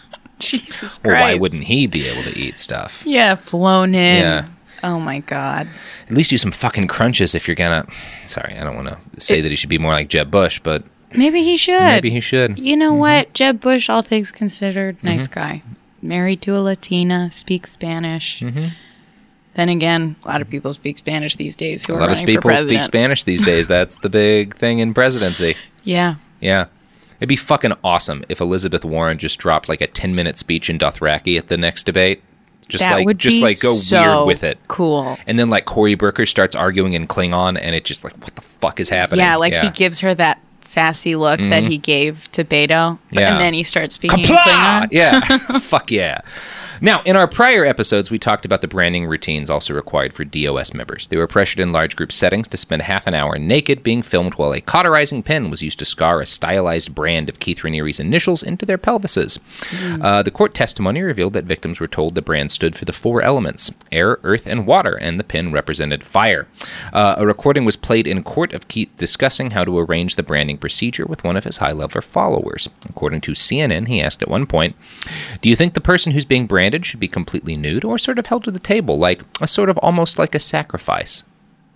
Jesus Christ. Well, why wouldn't he be able to eat stuff? Yeah, flown in. Yeah. Oh my God. At least do some fucking crunches if you're gonna... Sorry, I don't want to say that he should be more like Jeb Bush, but Maybe he should. maybe he should. You know what? Jeb Bush, all things considered, nice guy. Married to a Latina, speaks Spanish. Mm-hmm. Then again, a lot of people speak Spanish these days who A are lot of running for people speak president. Spanish these days. That's the big thing in presidency. Yeah. Yeah. It'd be fucking awesome if Elizabeth Warren just dropped like a ten-minute speech in Dothraki at the next debate. Just That like would just be like go so weird with it. Cool. And then like Cory Booker starts arguing in Klingon and it just like, what the fuck is happening? Yeah, like he gives her that sassy look that he gave to Beto. Yeah. And then he starts speaking in Kapla! Klingon. Yeah. Fuck yeah. Now, in our prior episodes, we talked about the branding routines also required for D O S members. They were pressured in large group settings to spend half an hour naked being filmed while a cauterizing pen was used to scar a stylized brand of Keith Raniere's initials into their pelvises. Uh, the court testimony revealed that victims were told the brand stood for the four elements, air, earth, and water, and the pen represented fire. Uh, a recording was played in court of Keith discussing how to arrange the branding procedure with one of his high-level followers. According to C N N, he asked at one point, "Do you think the person who's being branded should be completely nude or sort of held to the table, like a sort of almost like a sacrifice?"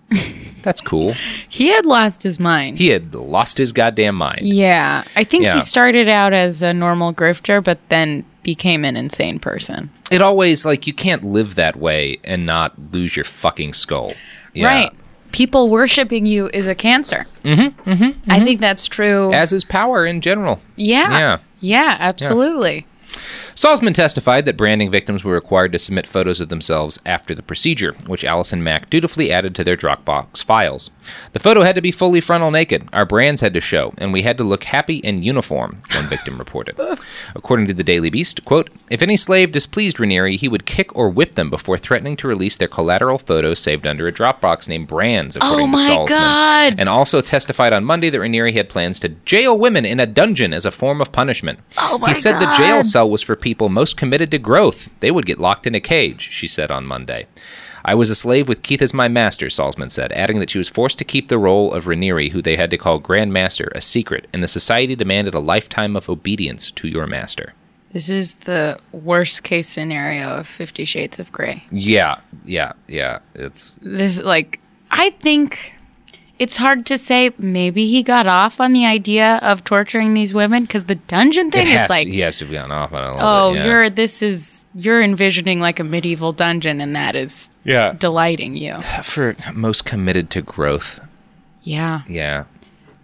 That's cool. He had lost his mind. He had lost his goddamn mind. Yeah. I think Yeah. he started out as a normal grifter, but then became an insane person. It always, like, you can't live that way and not lose your fucking skull. Yeah. Right. People worshiping you is a cancer. Mm-hmm, mm-hmm, I think that's true. As is power in general. yeah. Yeah. Yeah, absolutely. Salzman testified that branding victims were required to submit photos of themselves after the procedure, which Allison Mack dutifully added to their Dropbox files. The photo had to be fully frontal naked. Our brands had to show, and we had to look happy in uniform, one victim reported. According to the Daily Beast, quote, "If any slave displeased Raniere, he would kick or whip them before threatening to release their collateral photos saved under a Dropbox named Brands," according Oh to my Salzman. God. And also testified on Monday that Raniere had plans to jail women in a dungeon as a form of punishment. Oh my he said the God. jail cell was for people most committed to growth. They would get locked in a cage, she said on Monday. "I was a slave with Keith as my master," Salzman said, adding that she was forced to keep the role of Raniere, who they had to call Grand Master, a secret, and the society demanded a lifetime of obedience to your master. This is the worst case scenario of Fifty Shades of Grey. Yeah, yeah, yeah. It's This, like, I think it's hard to say. Maybe he got off on the idea of torturing these women because the dungeon thing it has is like, to, he has to have gone off on it a little oh, bit, yeah. you're this is you're envisioning like a medieval dungeon, and that is Yeah. delighting you. For most committed to growth. Yeah. Yeah.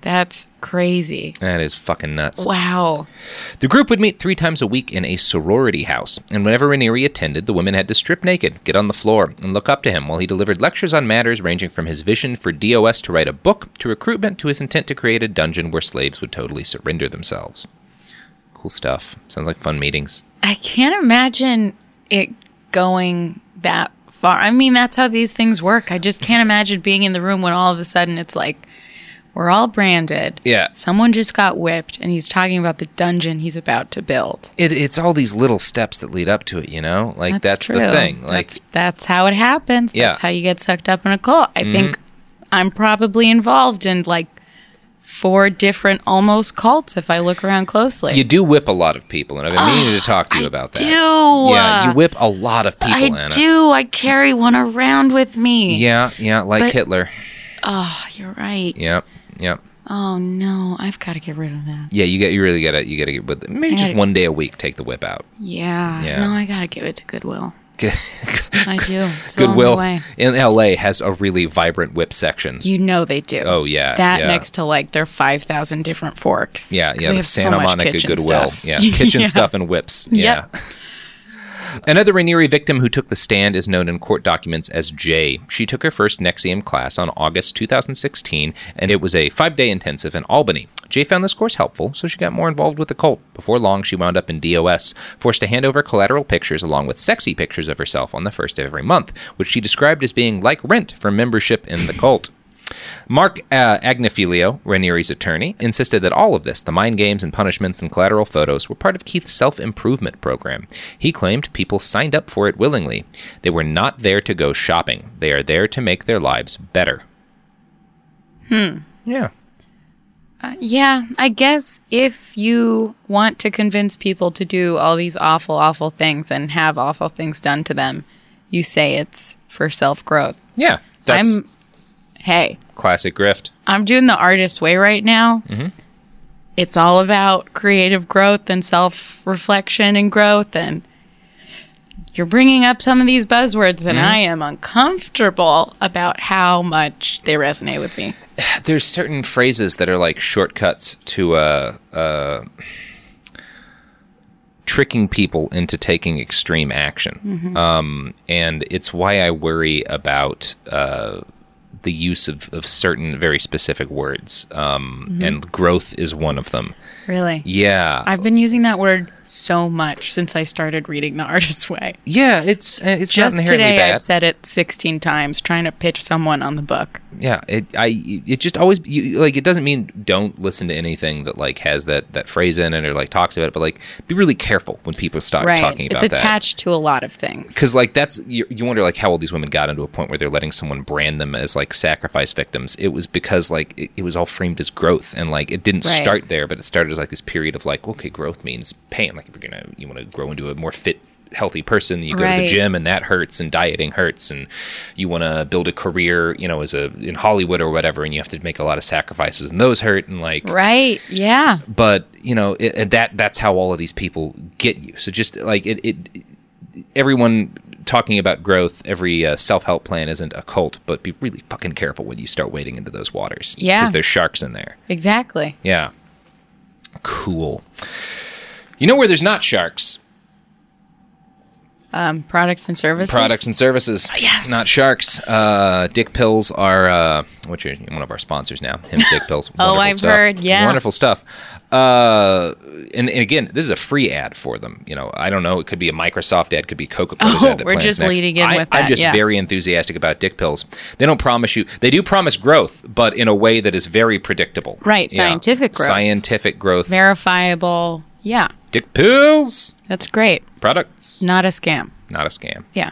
That's crazy. That is fucking nuts. Wow. The group would meet three times a week in a sorority house, and whenever Raniere attended, the women had to strip naked, get on the floor, and look up to him while he delivered lectures on matters ranging from his vision for D O S to write a book, to recruitment, to his intent to create a dungeon where slaves would totally surrender themselves. Cool stuff. Sounds like fun meetings. I can't imagine it going that far. I mean, that's how these things work. I just can't imagine being in the room when all of a sudden it's like, we're all branded. Yeah. Someone just got whipped, and he's talking about the dungeon he's about to build. It, it's all these little steps that lead up to it, you know? Like, that's, that's the thing. Like, that's, that's how it happens. Yeah. That's how you get sucked up in a cult. I mm-hmm. think I'm probably involved in, like, four different almost cults if I look around closely. You do whip a lot of people, and I've been meaning to talk to you about that. I do. Yeah, you whip a lot of people, I Anna. I do. I carry one around with me. Yeah, yeah, like but, Hitler. Oh, you're right. Yep, yep. Oh no, I've got to get rid of that. Yeah, you get you really gotta you gotta get with maybe just gotta, one day a week take the whip out. Yeah, yeah. No, I gotta give it to Goodwill. I do. It's Goodwill way. in L A has a really vibrant whip section. You know they do. Oh yeah, that yeah. next to like their five thousand different forks. Yeah, yeah. They The Santa so Monica Goodwill. Stuff. Yeah, kitchen yeah. stuff and whips. Yeah. Yep. Another Raniere victim who took the stand is known in court documents as Jay. She took her first Nexium class on August two thousand sixteen, and it was a five-day intensive in Albany. Jay found this course helpful, so she got more involved with the cult. Before long, she wound up in D O S, forced to hand over collateral pictures along with sexy pictures of herself on the first of every month, which she described as being like rent for membership in the cult. Mark uh, Agnifilio, Raniere's attorney, insisted that all of this, the mind games and punishments and collateral photos, were part of Keith's self-improvement program. He claimed people signed up for it willingly. They were not there to go shopping. They are there to make their lives better. Hmm. Yeah. Uh, yeah, I guess if you want to convince people to do all these awful, awful things and have awful things done to them, you say it's for self-growth. Yeah. That's I'm, hey. Classic grift. I'm doing the artist way right now. Mm-hmm. It's all about creative growth and self-reflection and growth, and you're bringing up some of these buzzwords, and mm-hmm. I am uncomfortable about how much they resonate with me. There's certain phrases that are like shortcuts to uh, uh, tricking people into taking extreme action. Mm-hmm. Um, and it's why I worry about uh, the use of, of certain very specific words. Um, mm-hmm. And growth is one of them. Really? Yeah. I've been using that word so much since I started reading The Artist's Way. Yeah, it's it's Just not inherently today bad. I've said it sixteen times trying to pitch someone on the book. Yeah, it I it just always you, like it doesn't mean don't listen to anything that like has that, that phrase in it or like talks about it, but like be really careful when people start right. talking about that. that. It's attached to a lot of things. Because like that's you, you wonder like how all these women got into a point where they're letting someone brand them as like sacrifice victims. It was because like it, it was all framed as growth, and like it didn't right. start there, but it started as like this period of like okay, growth means pain. Like if you're gonna you want to grow into a more fit, healthy person, you go right. to the gym and that hurts, and dieting hurts, and you want to build a career, you know, as a in Hollywood or whatever, and you have to make a lot of sacrifices, and those hurt, and like right, yeah. But you know it, that that's how all of these people get you. So just like it, it, it everyone talking about growth, every uh, self-help plan isn't a cult, but be really fucking careful when you start wading into those waters. Yeah, because there's sharks in there. Exactly. Yeah. Cool. You know where there's not sharks? Um, products and services. Products and services. Oh, yes. Not sharks. Uh, Dick Pills are, uh, which are one of our sponsors now. Him's Dick Pills. oh, I've stuff. heard. Yeah. Wonderful stuff. Uh, and, and again, this is a free ad for them. You know, I don't know. It could be a Microsoft ad. It could be Coca-Cola's oh, ad. That we're plans just next. leading in I, with that. I'm just yeah. very enthusiastic about Dick Pills. They don't promise you. They do promise growth, but in a way that is very predictable. Right. Yeah. Scientific growth. Scientific growth. Verifiable. Yeah. Dick Pills. That's great. Products. Not a scam. Not a scam. Yeah.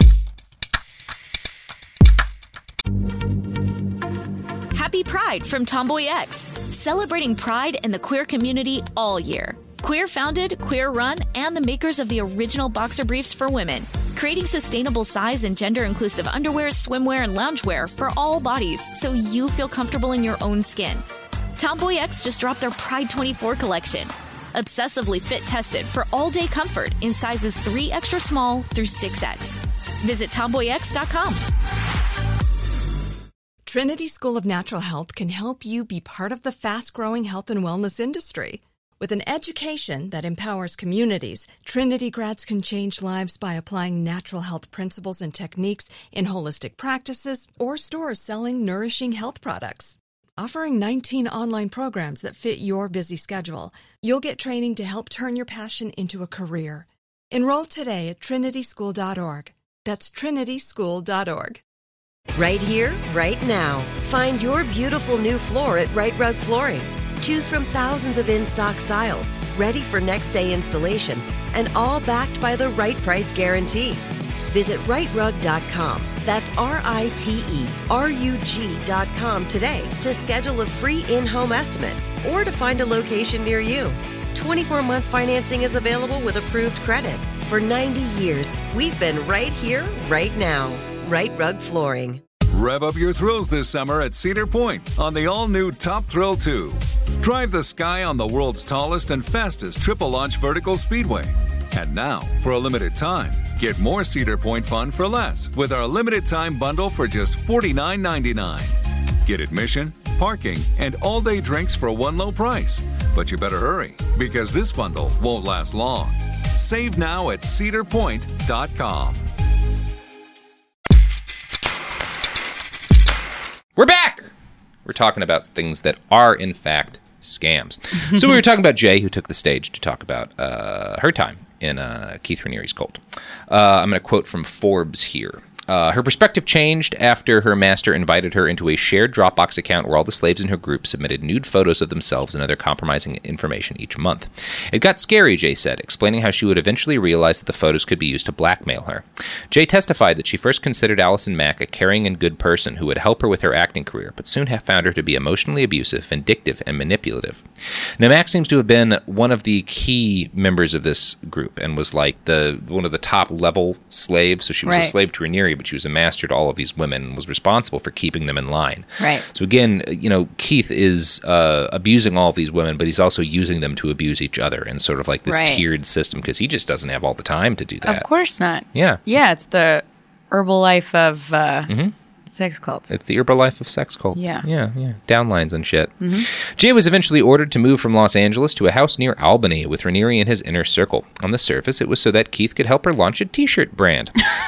Happy Pride from Tomboy X, celebrating pride and the queer community all year. Queer founded, queer run, and the makers of the original boxer briefs for women, creating sustainable size and gender inclusive underwear, swimwear, and loungewear for all bodies so you feel comfortable in your own skin. Tomboy X just dropped their Pride twenty-four collection. Obsessively fit tested for all-day comfort in sizes three extra small through six X. Visit tomboy x dot com. Trinity School of Natural Health can help you be part of the fast-growing health and wellness industry. With an education that empowers communities, Trinity grads can change lives by applying natural health principles and techniques in holistic practices or stores selling nourishing health products. Offering nineteen online programs that fit your busy schedule, you'll get training to help turn your passion into a career. Enroll today at trinity school dot org. That's trinity school dot org. Right here, right now. Find your beautiful new floor at Right Rug Flooring. Choose from thousands of in-stock styles, ready for next day installation, and all backed by the right price guarantee. Visit right rug dot com. That's R I T E R U G dot com today to schedule a free in-home estimate or to find a location near you. twenty-four month financing is available with approved credit. For ninety years, we've been right here, right now. Right Rug Flooring. Rev up your thrills this summer at Cedar Point on the all-new Top Thrill two. Drive the sky on the world's tallest and fastest triple-launch vertical speedway. And now, for a limited time, get more Cedar Point fun for less with our limited-time bundle for just forty-nine ninety-nine. Get admission, parking, and all-day drinks for one low price. But you better hurry, because this bundle won't last long. Save now at cedar point dot com. We're back! We're talking about things that are, in fact, scams. So we were talking about Jay, who took the stage to talk about uh, her time in uh, Keith Raniere's cult. Uh, I'm going to quote from Forbes here. Uh, her perspective changed after her master invited her into a shared Dropbox account where all the slaves in her group submitted nude photos of themselves and other compromising information each month. It got scary, Jay said, explaining how she would eventually realize that the photos could be used to blackmail her. Jay testified that she first considered Allison Mack a caring and good person who would help her with her acting career, but soon found her to be emotionally abusive, vindictive, and manipulative. Now, Mack seems to have been one of the key members of this group and was like the one of the top-level slaves, so she was Right. a slave to Raniere, but she was a master to all of these women and was responsible for keeping them in line. Right. So again, you know, Keith is uh, abusing all of these women, but he's also using them to abuse each other in sort of like this Right. tiered system because he just doesn't have all the time to do that. Of course not. Yeah. Yeah, it's the Herbalife of uh, sex cults. It's the Herbalife of sex cults. Yeah. Yeah, yeah. Downlines and shit. Jay was eventually ordered to move from Los Angeles to a house near Albany with Raniere in his inner circle. On the surface, it was so that Keith could help her launch a t-shirt brand.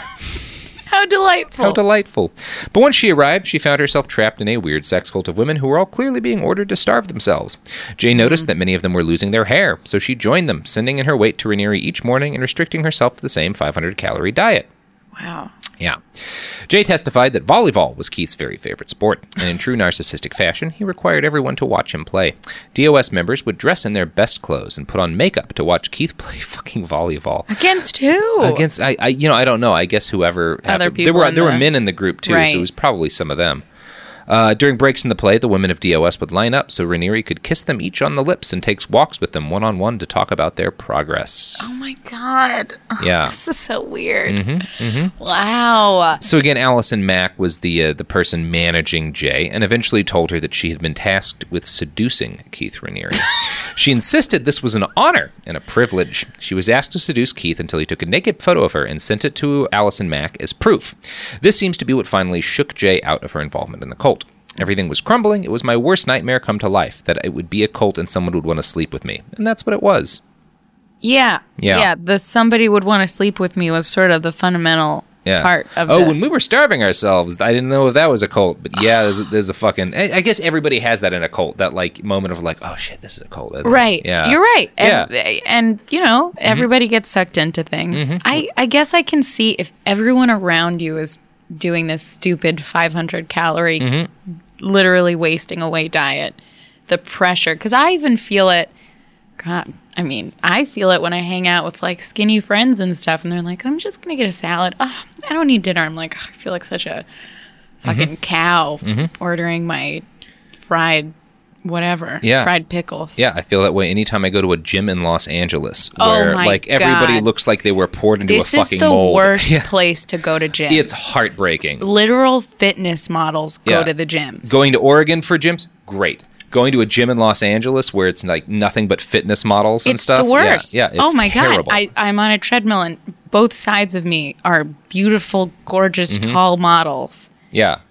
How delightful. How delightful. But once she arrived, she found herself trapped in a weird sex cult of women who were all clearly being ordered to starve themselves. Jay noticed that many of them were losing their hair, so she joined them, sending in her weight to Raniere each morning and restricting herself to the same five hundred calorie diet. Wow. Yeah. Jay testified that volleyball was Keith's very favorite sport, and in true narcissistic fashion, he required everyone to watch him play. D O S members would dress in their best clothes and put on makeup to watch Keith play fucking volleyball. Against who? Against, I, I, you know, I don't know. I guess whoever. Other happened- people There were in there were the- men in the group too, Right. so it was probably some of them. Uh, during breaks in the play, the women of D O S would line up so Raniere could kiss them each on the lips and takes walks with them one-on-one to talk about their progress. Oh my god. Yeah. This is so weird. Mm-hmm, mm-hmm. Wow. So again, Allison Mack was the uh, the person managing Jay, and eventually told her that she had been tasked with seducing Keith Raniere. She insisted this was an honor and a privilege. She was asked to seduce Keith until he took a naked photo of her and sent it to Allison Mack as proof. This seems to be what finally shook Jay out of her involvement in the cult. Everything was crumbling. It was my worst nightmare come to life, that it would be a cult and someone would want to sleep with me. And that's what it was. Yeah. Yeah. Yeah. The somebody would want to sleep with me was sort of the fundamental Yeah. part of oh, this. when we were starving ourselves, I didn't know if that was a cult. But yeah, there's, there's a fucking... I, I guess everybody has that in a cult, that like moment of like, oh shit, this is a cult. isn't it? Right. Yeah. You're right. Yeah. And, and you know, everybody gets sucked into things. I, I guess I can see if everyone around you is doing this stupid five hundred calorie, literally wasting away diet, the pressure. Because I even feel it. God, I mean, I feel it when I hang out with like skinny friends and stuff, and they're like, I'm just going to get a salad. Oh, I don't need dinner. I'm like, oh, I feel like such a fucking cow ordering my fried whatever. Yeah. Fried pickles. Yeah, I feel that way anytime I go to a gym in Los Angeles, Oh where my like everybody God. looks like they were poured into This a is fucking the mold. worst Yeah. place to go to gyms. It's heartbreaking. Literal fitness models go Yeah. to the gyms. Going to Oregon for gyms, great. Going to a gym in Los Angeles where it's like nothing but fitness models and it's stuff. the worst. Yeah, yeah, oh it's my terrible. god! I, I'm on a treadmill and both sides of me are beautiful, gorgeous, Mm-hmm. tall models. yeah.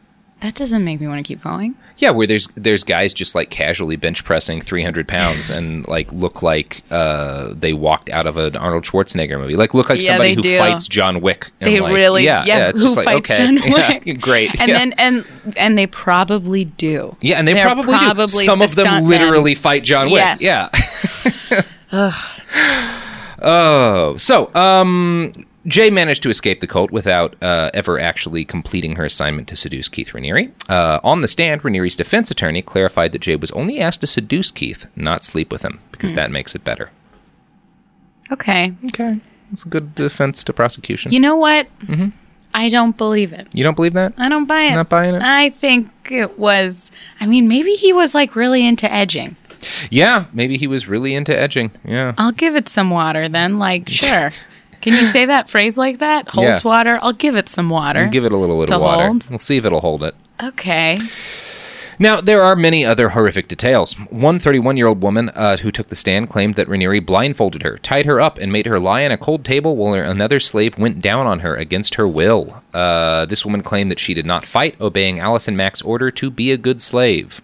That doesn't make me want to keep going. Yeah, where there's there's guys just like casually bench pressing three hundred pounds and like look like uh, they walked out of an Arnold Schwarzenegger movie. Like look like Yeah, somebody they who do. fights John Wick. And They like, really, yeah, yeah, yeah it's who just like, fights okay, John yeah, Wick? great. And yeah. then and and they probably do. yeah, and they They're probably, do. probably Some the of them stuntmen. literally fight John Wick. Yes. Yeah. Oh, so um, Jay managed to escape the cult without uh, ever actually completing her assignment to seduce Keith Raniere. Uh, on the stand, Raniere's defense attorney clarified that Jay was only asked to seduce Keith, not sleep with him, because Hmm. that makes it better. Okay. Okay, that's a good defense to prosecution. You know what? Mm-hmm. I don't believe it. You don't believe that? I don't buy it. Not buying it? I think it was. I mean, maybe he was like really into edging. Yeah, maybe he was really into edging. Yeah. I'll give it some water then. Like, sure. Can you say that phrase like that? Holds Yeah. water? I'll give it some water. We'll give it a little bit To of water. hold? We'll see if it'll hold it. Okay. Now, there are many other horrific details. One thirty-one-year-old woman uh, who took the stand claimed that Raniere blindfolded her, tied her up, and made her lie on a cold table while another slave went down on her against her will. Uh, this woman claimed that she did not fight, obeying Allison Mack's order to be a good slave.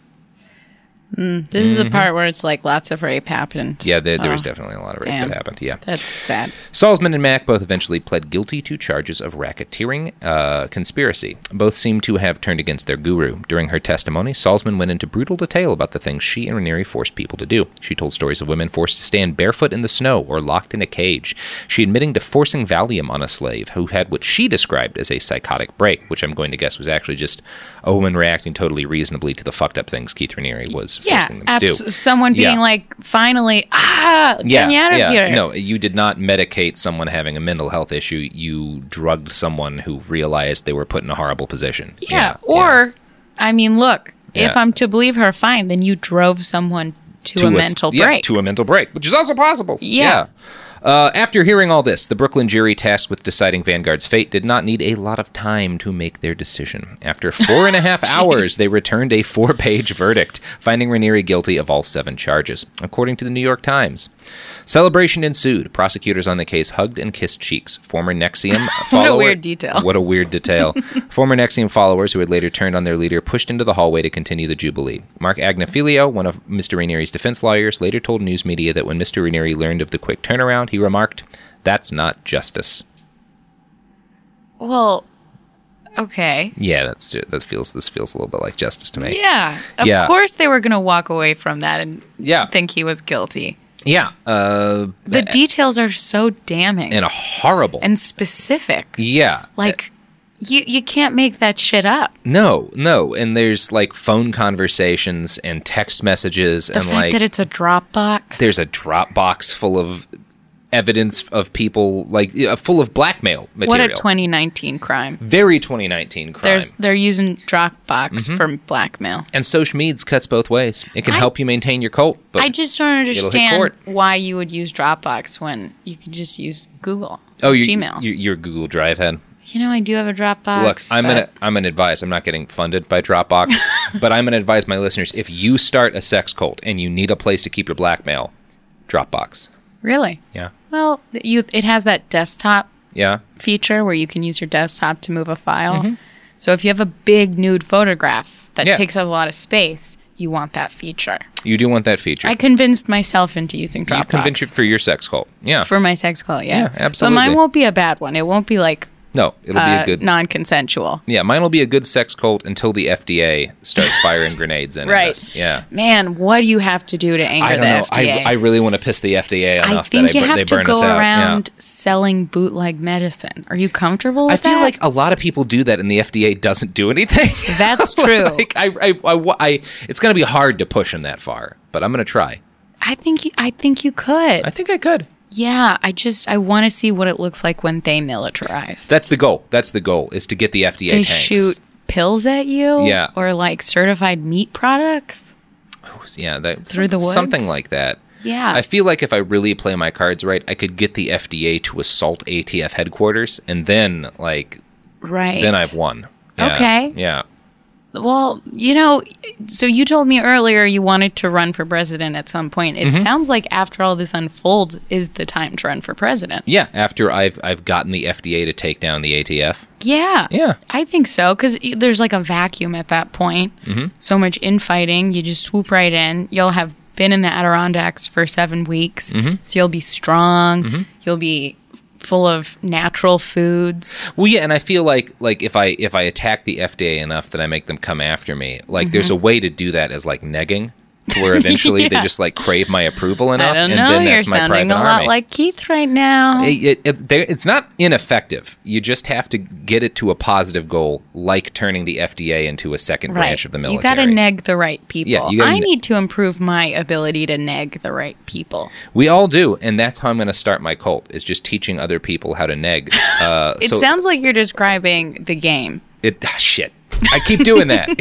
Mm, this is the part where it's like lots of rape happened. Yeah, there, there was Oh, definitely a lot of rape damn. that happened. Yeah. That's sad. Salzman and Mack both eventually pled guilty to charges of racketeering, uh, conspiracy. Both seem to have turned against their guru. During her testimony, Salzman went into brutal detail about the things she and Raniere forced people to do. She told stories of women forced to stand barefoot in the snow or locked in a cage. She admitting to forcing Valium on a slave who had what she described as a psychotic break, which I'm going to guess was actually just a woman reacting totally reasonably to the fucked up things Keith Raniere was Yeah, forcing them to abs- do. someone being Yeah. like, finally, ah, get Yeah, me out of yeah. here. No, you did not medicate someone having a mental health issue. You drugged someone who realized they were put in a horrible position. Yeah. Or, I mean, look, if Yeah. I'm to believe her, fine, then you drove someone to, a s- mental yeah, break. to a mental break, which is also possible. Yeah. Uh, after hearing all this, the Brooklyn jury tasked with deciding Vanguard's fate did not need a lot of time to make their decision. After four and a half hours, they returned a four-page verdict, finding Raniere guilty of all seven charges, according to the New York Times. Celebration ensued. Prosecutors on the case hugged and kissed cheeks. Former Nexium follower... weird detail. What a weird detail. Former Nexium followers who had later turned on their leader pushed into the hallway to continue the jubilee. Mark Agnafilio, one of Mister Raniere's defense lawyers, later told news media that when Mister Raniere learned of the quick turnaround, he remarked, "That's not justice." Well, okay. Yeah, that's that feels this feels a little bit like justice to me. Yeah. Of Yeah. course they were going to walk away from that and Yeah. think he was guilty. Yeah, uh, The details are so damning and a horrible. and specific. yeah, Like, you, you can't make that shit up. no, no, and there's like phone conversations and text messages The and fact like that it's a Dropbox. there's a Dropbox full of evidence of people like uh, full of blackmail what material. a twenty nineteen crime. Very twenty nineteen crime. There's they're using Dropbox Mm-hmm. for blackmail. and social meds cuts both ways. It can I- help you maintain your cult, but I just don't hit understand court. why you would use Dropbox when you could just use Google. oh, you, Gmail. You, you're a Google Drive head. You know, I do have a Dropbox. Look, I'm but- gonna I'm gonna advise. I'm not getting funded by Dropbox, but I'm gonna advise my listeners: if you start a sex cult and you need a place to keep your blackmail, Dropbox. Really? Yeah, Well, you it has that desktop yeah, feature where you can use your desktop to move a file. So if you have a big nude photograph that Mm-hmm. Yeah. takes up a lot of space, you want that feature. you do want that feature. I convinced myself into using Dropbox. you convince it for your sex cult. Yeah, for my sex call, yeah. Yeah, absolutely. But mine won't be a bad one. It won't be like no, it'll uh, be a good. non-consensual. yeah, mine will be a good sex cult until the F D A starts firing grenades in. Right. At us. Yeah. Man, what do you have to do to anger I don't the know. F D A? I, I really want to piss the F D A I enough think that you I, bur- have they to burn go us out. around Yeah. selling bootleg medicine. Are you comfortable with I feel that? like a lot of people do that, and the F D A doesn't do anything. That's true. like I, I, I, I, it's going to be hard to push them that far, but I'm going to try. I think you, I think you could. I think I could. Yeah, I just I want to see what it looks like when they militarize. That's the goal. That's the goal, is to get the F D A They tanks. shoot pills at you, Yeah. or like certified meat products. Yeah, that, Through the woods? something like that. Yeah, I feel like if I really play my cards right, I could get the F D A to assault A T F headquarters, and then like right. then I've won. Yeah, Okay. Yeah. Well, you know, so you told me earlier you wanted to run for president at some point. It Mm-hmm. sounds like after all this unfolds is the time to run for president. Yeah, after I've I've gotten the F D A to take down the A T F. Yeah. Yeah. I think so, because there's like a vacuum at that point. Mm-hmm. So much infighting. You just swoop right in. You'll have been in the Adirondacks for seven weeks. Mm-hmm. So you'll be strong. Mm-hmm. You'll be full of natural foods. Well, yeah, and I feel like like if I if I attack the F D A enough that I make them come after me, like Mm-hmm. there's a way to do that as like negging, to where eventually Yeah. they just like crave my approval enough, I don't and know. then You're that's my sounding private a lot army. like Keith right now. It, it, it, they- it's not ineffective. You just have to get it to a positive goal, like turning the F D A into a second branch of the military. You got to neg the right people. Yeah, you gotta I ne- need to improve my ability to neg the right people. We all do, and that's how I'm going to start my cult. Is just teaching other people how to neg. Uh, It so sounds like you're describing the game. it ah, shit. I keep doing that.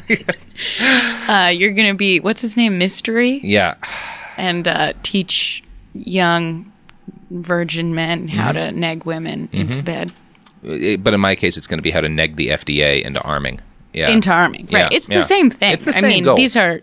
Uh, you're going to be, what's his name, Mystery? Yeah. And uh, teach young virgin men how Mm-hmm. to neg women into bed. It- but in my case, it's going to be how to neg the F D A into arming. Yeah. Into arming. Right. Yeah, It's yeah. the same thing. It's the I same mean, goal. these are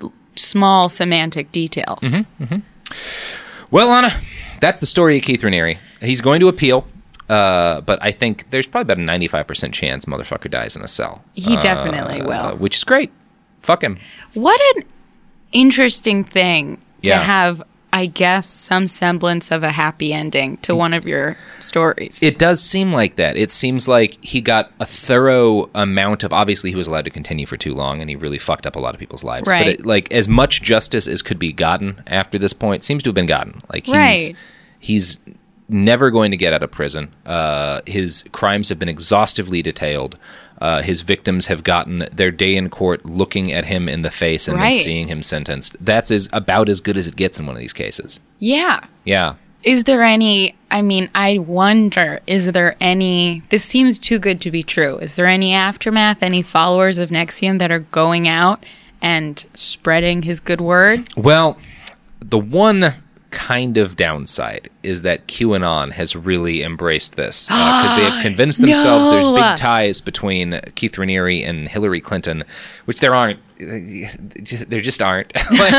small semantic details. Mm-hmm. Well, Anna, that's the story of Keith Raniere. He's going to appeal, uh, but I think there's probably about a ninety-five percent chance motherfucker dies in a cell. He definitely Uh, will. which is great. Fuck him. What an interesting thing to Yeah. have, I guess, some semblance of a happy ending to one of your stories. It does seem like that. It seems like he got a thorough amount of. Obviously, he was allowed to continue for too long, and he really fucked up a lot of people's lives. Right. But it, like as much justice as could be gotten after this point seems to have been gotten. Like he's Right. he's never going to get out of prison. Uh, his crimes have been exhaustively detailed. Uh, his victims have gotten their day in court looking at him in the face and Right. then seeing him sentenced. That's as about as good as it gets in one of these cases. yeah. Yeah. Is there any, I mean, I wonder, is there any, this seems too good to be true. Is there any aftermath, any followers of Nexium that are going out and spreading his good word? Well, the one kind of downside is that QAnon has really embraced this because they have convinced themselves there's No! big ties between Keith Raniere and Hillary Clinton, which there aren't. There just aren't.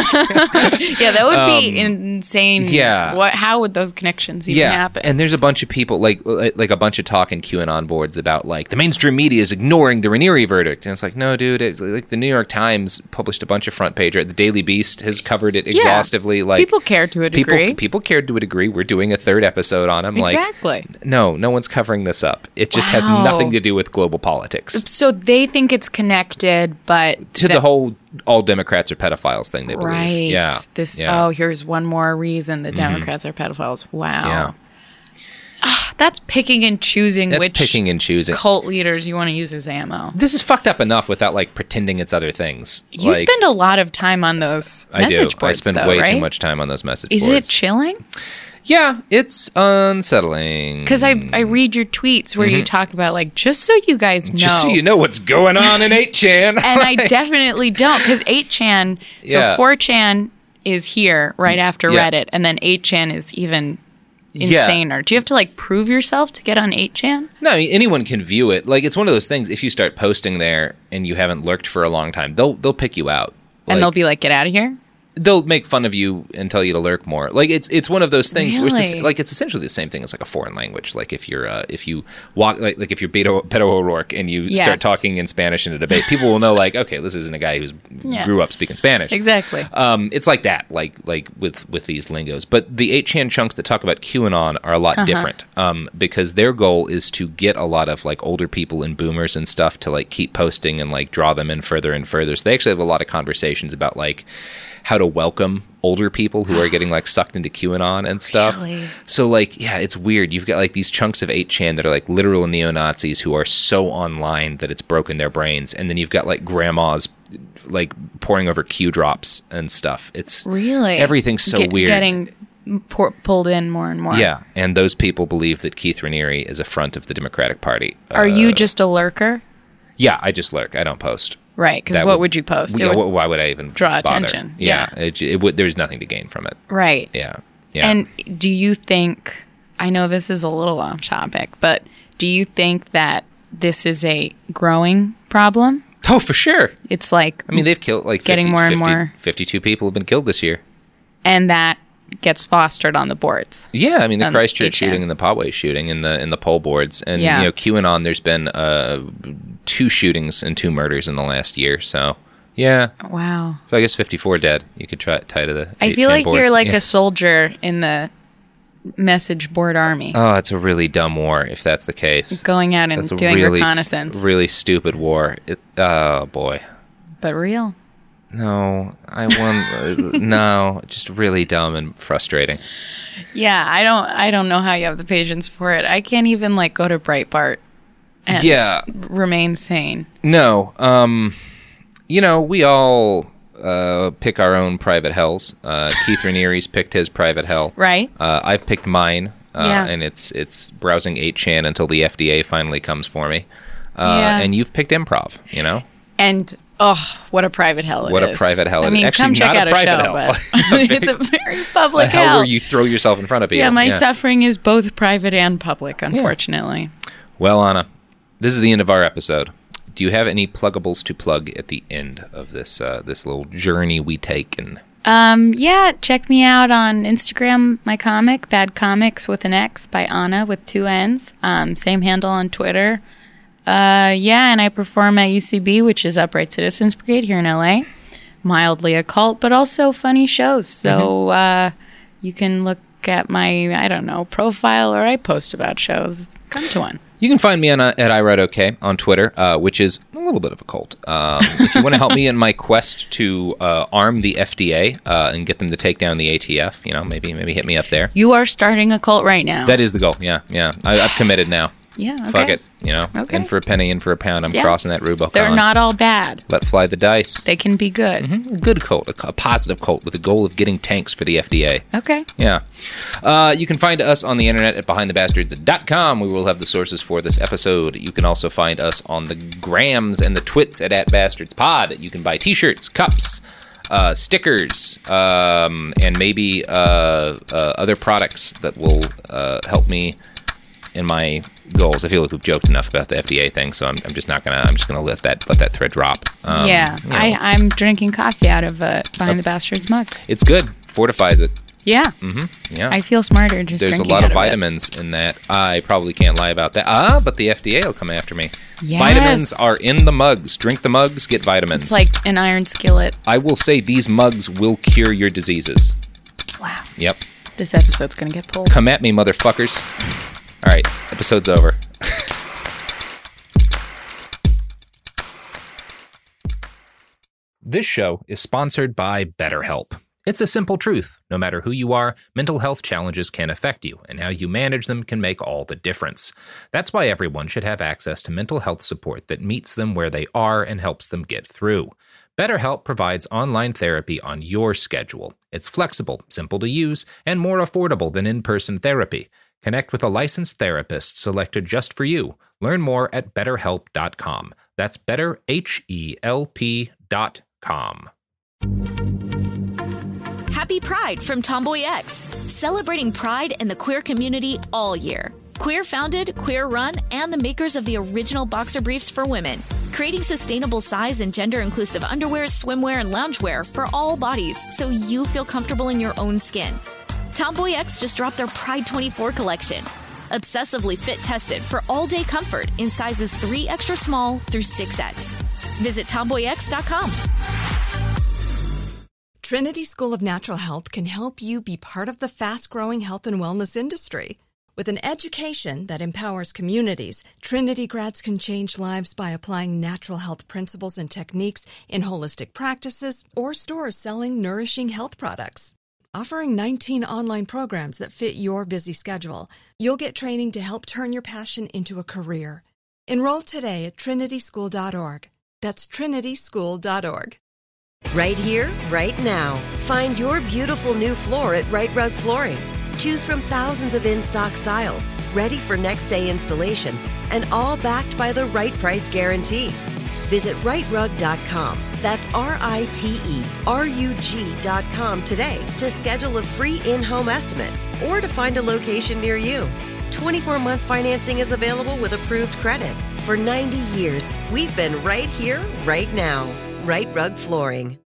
Like, Yeah, that would be insane. Um, yeah. What? How would those connections even yeah, happen? and there's a bunch of people like like a bunch of talk in QAnon boards about like the mainstream media is ignoring the Raniere verdict, and it's like no, dude. It, like the New York Times published a bunch of front page. The Daily Beast has covered it exhaustively. Like people care to a people, degree. People cared to a degree. We're doing a third episode on him. Exactly. Like, no, no one's covering this up. It just has Wow. nothing to do with global politics. So they think it's connected, but To that- the whole all Democrats are pedophiles thing they believe. right. Yeah. This. yeah. Oh, here's one more reason the Democrats are pedophiles. Wow. Yeah. Ah, that's picking and choosing That's which picking and choosing. cult leaders you want to use as ammo. This is fucked up enough without like pretending it's other things. You Like, spend a lot of time on those I do. message I boards, spend though, way right? too much time on those message Is it boards. chilling? Yeah, it's unsettling. Because I, I read your tweets where you talk about, like, just so you guys know. Mm-hmm. Just so you know what's going on in eight chan. And I definitely don't, because eight chan, so Yeah. four chan is here right after Yeah. Reddit, and then eight chan is even Yeah. insaner. Do you have to, like, prove yourself to get on eight chan? No, I mean, anyone can view it. Like it's one of those things. If you start posting there and you haven't lurked for a long time, they'll they'll pick you out. And Like, they'll be like, get out of here? they'll make fun of you and tell you to lurk more. Like it's it's one of those things where it's the, Really? like it's essentially the same thing as like a foreign language. Like if you're uh, if you walk like like if you're Beto, Beto O'Rourke and you Yes. start talking in Spanish in a debate, people will know like okay, this isn't a guy who's Yeah. grew up speaking Spanish. Exactly. Um, it's like that, like like with with these lingos. But the eight chan chunks that talk about QAnon are a lot Uh-huh. different, um, because their goal is to get a lot of like older people and boomers and stuff to like keep posting and like draw them in further and further. So they actually have a lot of conversations about like how to welcome older people who are getting like sucked into QAnon and stuff. Really? So like, yeah, it's weird. You've got like these chunks of eight chan that are like literal neo-Nazis who are so online that it's broken their brains. And then you've got like grandmas like pouring over Q drops and stuff. It's Really? everything's so Get- weird. Getting pour, pulled in more and more. Yeah. And those people believe that Keith Raniere is a front of the Democratic Party. Are Uh, you just a lurker? Yeah, I just lurk. I don't post. Right, because That what would, you post? It Yeah, would- wh- why would I even draw bother? attention. Yeah, It, it would. There's nothing to gain from it. right. Yeah, yeah. And do you think, I know this is a little off topic, but do you think that this is a growing problem? Oh, for sure. It's like I mean, they've killed like getting fifty, more and fifty, more. fifty-two people have been killed this year. And that gets fostered on the boards. Yeah, I mean the Um, Christchurch they can. shooting and the Potway shooting in the in the poll boards, and Yeah. you know QAnon. There's been uh, two shootings and two murders in the last year. So yeah, Wow. so I guess fifty-four dead. You could try tie to the. I eight feel chan like boards. you're like Yeah. a soldier in the message board army, Oh, it's a really dumb war if that's the case. going out and That's a doing really, reconnaissance. s- really stupid war. It, oh boy. But real. No, I won. uh, no, just really dumb and frustrating. Yeah, I don't I don't know how you have the patience for it. I can't even like go to Breitbart and Yeah. remain sane. No, um, you know, we all uh, pick our own private hells. Uh, Keith Raniere's picked his private hell. Right? Uh, I've picked mine, uh, Yeah. and it's it's browsing eight chan until the F D A finally comes for me. Uh, Yeah. And you've picked improv, you know? And oh, what a private hell it is. What a private hell I it is. mean, Actually, come check not a out a, private show, hell. but A it's a very- very public A hell hell. where you throw yourself in front of people. yeah, my suffering is both private and public, unfortunately. Well, Anna, this is the end of our episode. Do you have any pluggables to plug at the end of this uh, this little journey we take? And Um, yeah, check me out on Instagram, my comic, Bad Comics with an X by Anna with two N's. Um, same handle on Twitter. Uh, yeah, and I perform at U C B, which is Upright Citizens Brigade here in L A. Mildly occult, but also funny shows. So uh, you can look at my, I don't know, profile, or I post about shows. Come to one. you can find me on uh, at iWriteOK on Twitter, uh, which is a little bit of a cult. Um, if you want to help me in my quest to uh, arm the F D A uh, and get them to take down the A T F, you know, maybe maybe hit me up there. You are starting a cult right now. That is the goal. Yeah, yeah. I, I've committed now. yeah, okay. Fuck it. You know, Okay. in for a penny, in for a pound. I'm Yeah. crossing that Rubicon. They're not all bad. Let fly the dice. They can be good. A good cult, a, a positive cult with the goal of getting tanks for the F D A. Okay. Yeah. Uh, you can find us on the internet at behind the bastards dot com. We will have the sources for this episode. You can also find us on the grams and the twits at, at bastardspod. You can buy t-shirts, cups, uh, stickers, um, and maybe uh, uh, other products that will uh, help me in my goals. I feel like we've joked enough about the F D A thing, so I'm, I'm just not gonna. I'm just gonna let that let that thread drop. Um, yeah, you know, I, it's- I'm drinking coffee out of a Behind the Bastards mug. it's good. Fortifies it. Yeah, Yeah. I feel smarter just There's a drinking lot of out it. vitamins in that. I probably can't lie about that. Ah, but the F D A will come after me. Yes. Vitamins are in the mugs. Drink the mugs, get vitamins. It's like an iron skillet. I will say these mugs will cure your diseases. Wow. Yep. This episode's going to get pulled. Come at me, motherfuckers. All right, episode's over. This show is sponsored by BetterHelp. It's a simple truth. No matter who you are, mental health challenges can affect you, and how you manage them can make all the difference. That's why everyone should have access to mental health support that meets them where they are and helps them get through. BetterHelp provides online therapy on your schedule. It's flexible, simple to use, and more affordable than in-person therapy. Connect with a licensed therapist selected just for you. Learn more at better help dot com. That's better H E L P dot com. Happy Pride from Tomboy X, celebrating pride and the queer community all year. Queer founded, queer run, and the makers of the original boxer briefs for women, creating sustainable size and gender inclusive underwear, swimwear, and loungewear for all bodies so you feel comfortable in your own skin. Tomboy X just dropped their Pride twenty-four collection. Obsessively fit tested for all day comfort in sizes three extra small through six X. Visit tomboy x dot com. Trinity School of Natural Health can help you be part of the fast-growing health and wellness industry. With an education that empowers communities, Trinity grads can change lives by applying natural health principles and techniques in holistic practices or stores selling nourishing health products. Offering nineteen online programs that fit your busy schedule, you'll get training to help turn your passion into a career. Enroll today at trinity school dot org. That's trinity school dot org. Right here, right now. Find your beautiful new floor at Right Rug Flooring. Choose from thousands of in-stock styles, ready for next day installation, and all backed by the right price guarantee. Visit right rug dot com. That's R I T E R U G dot com today to schedule a free in-home estimate or to find a location near you. twenty-four month financing is available with approved credit. For ninety years, we've been right here, right now. Right Rug Flooring.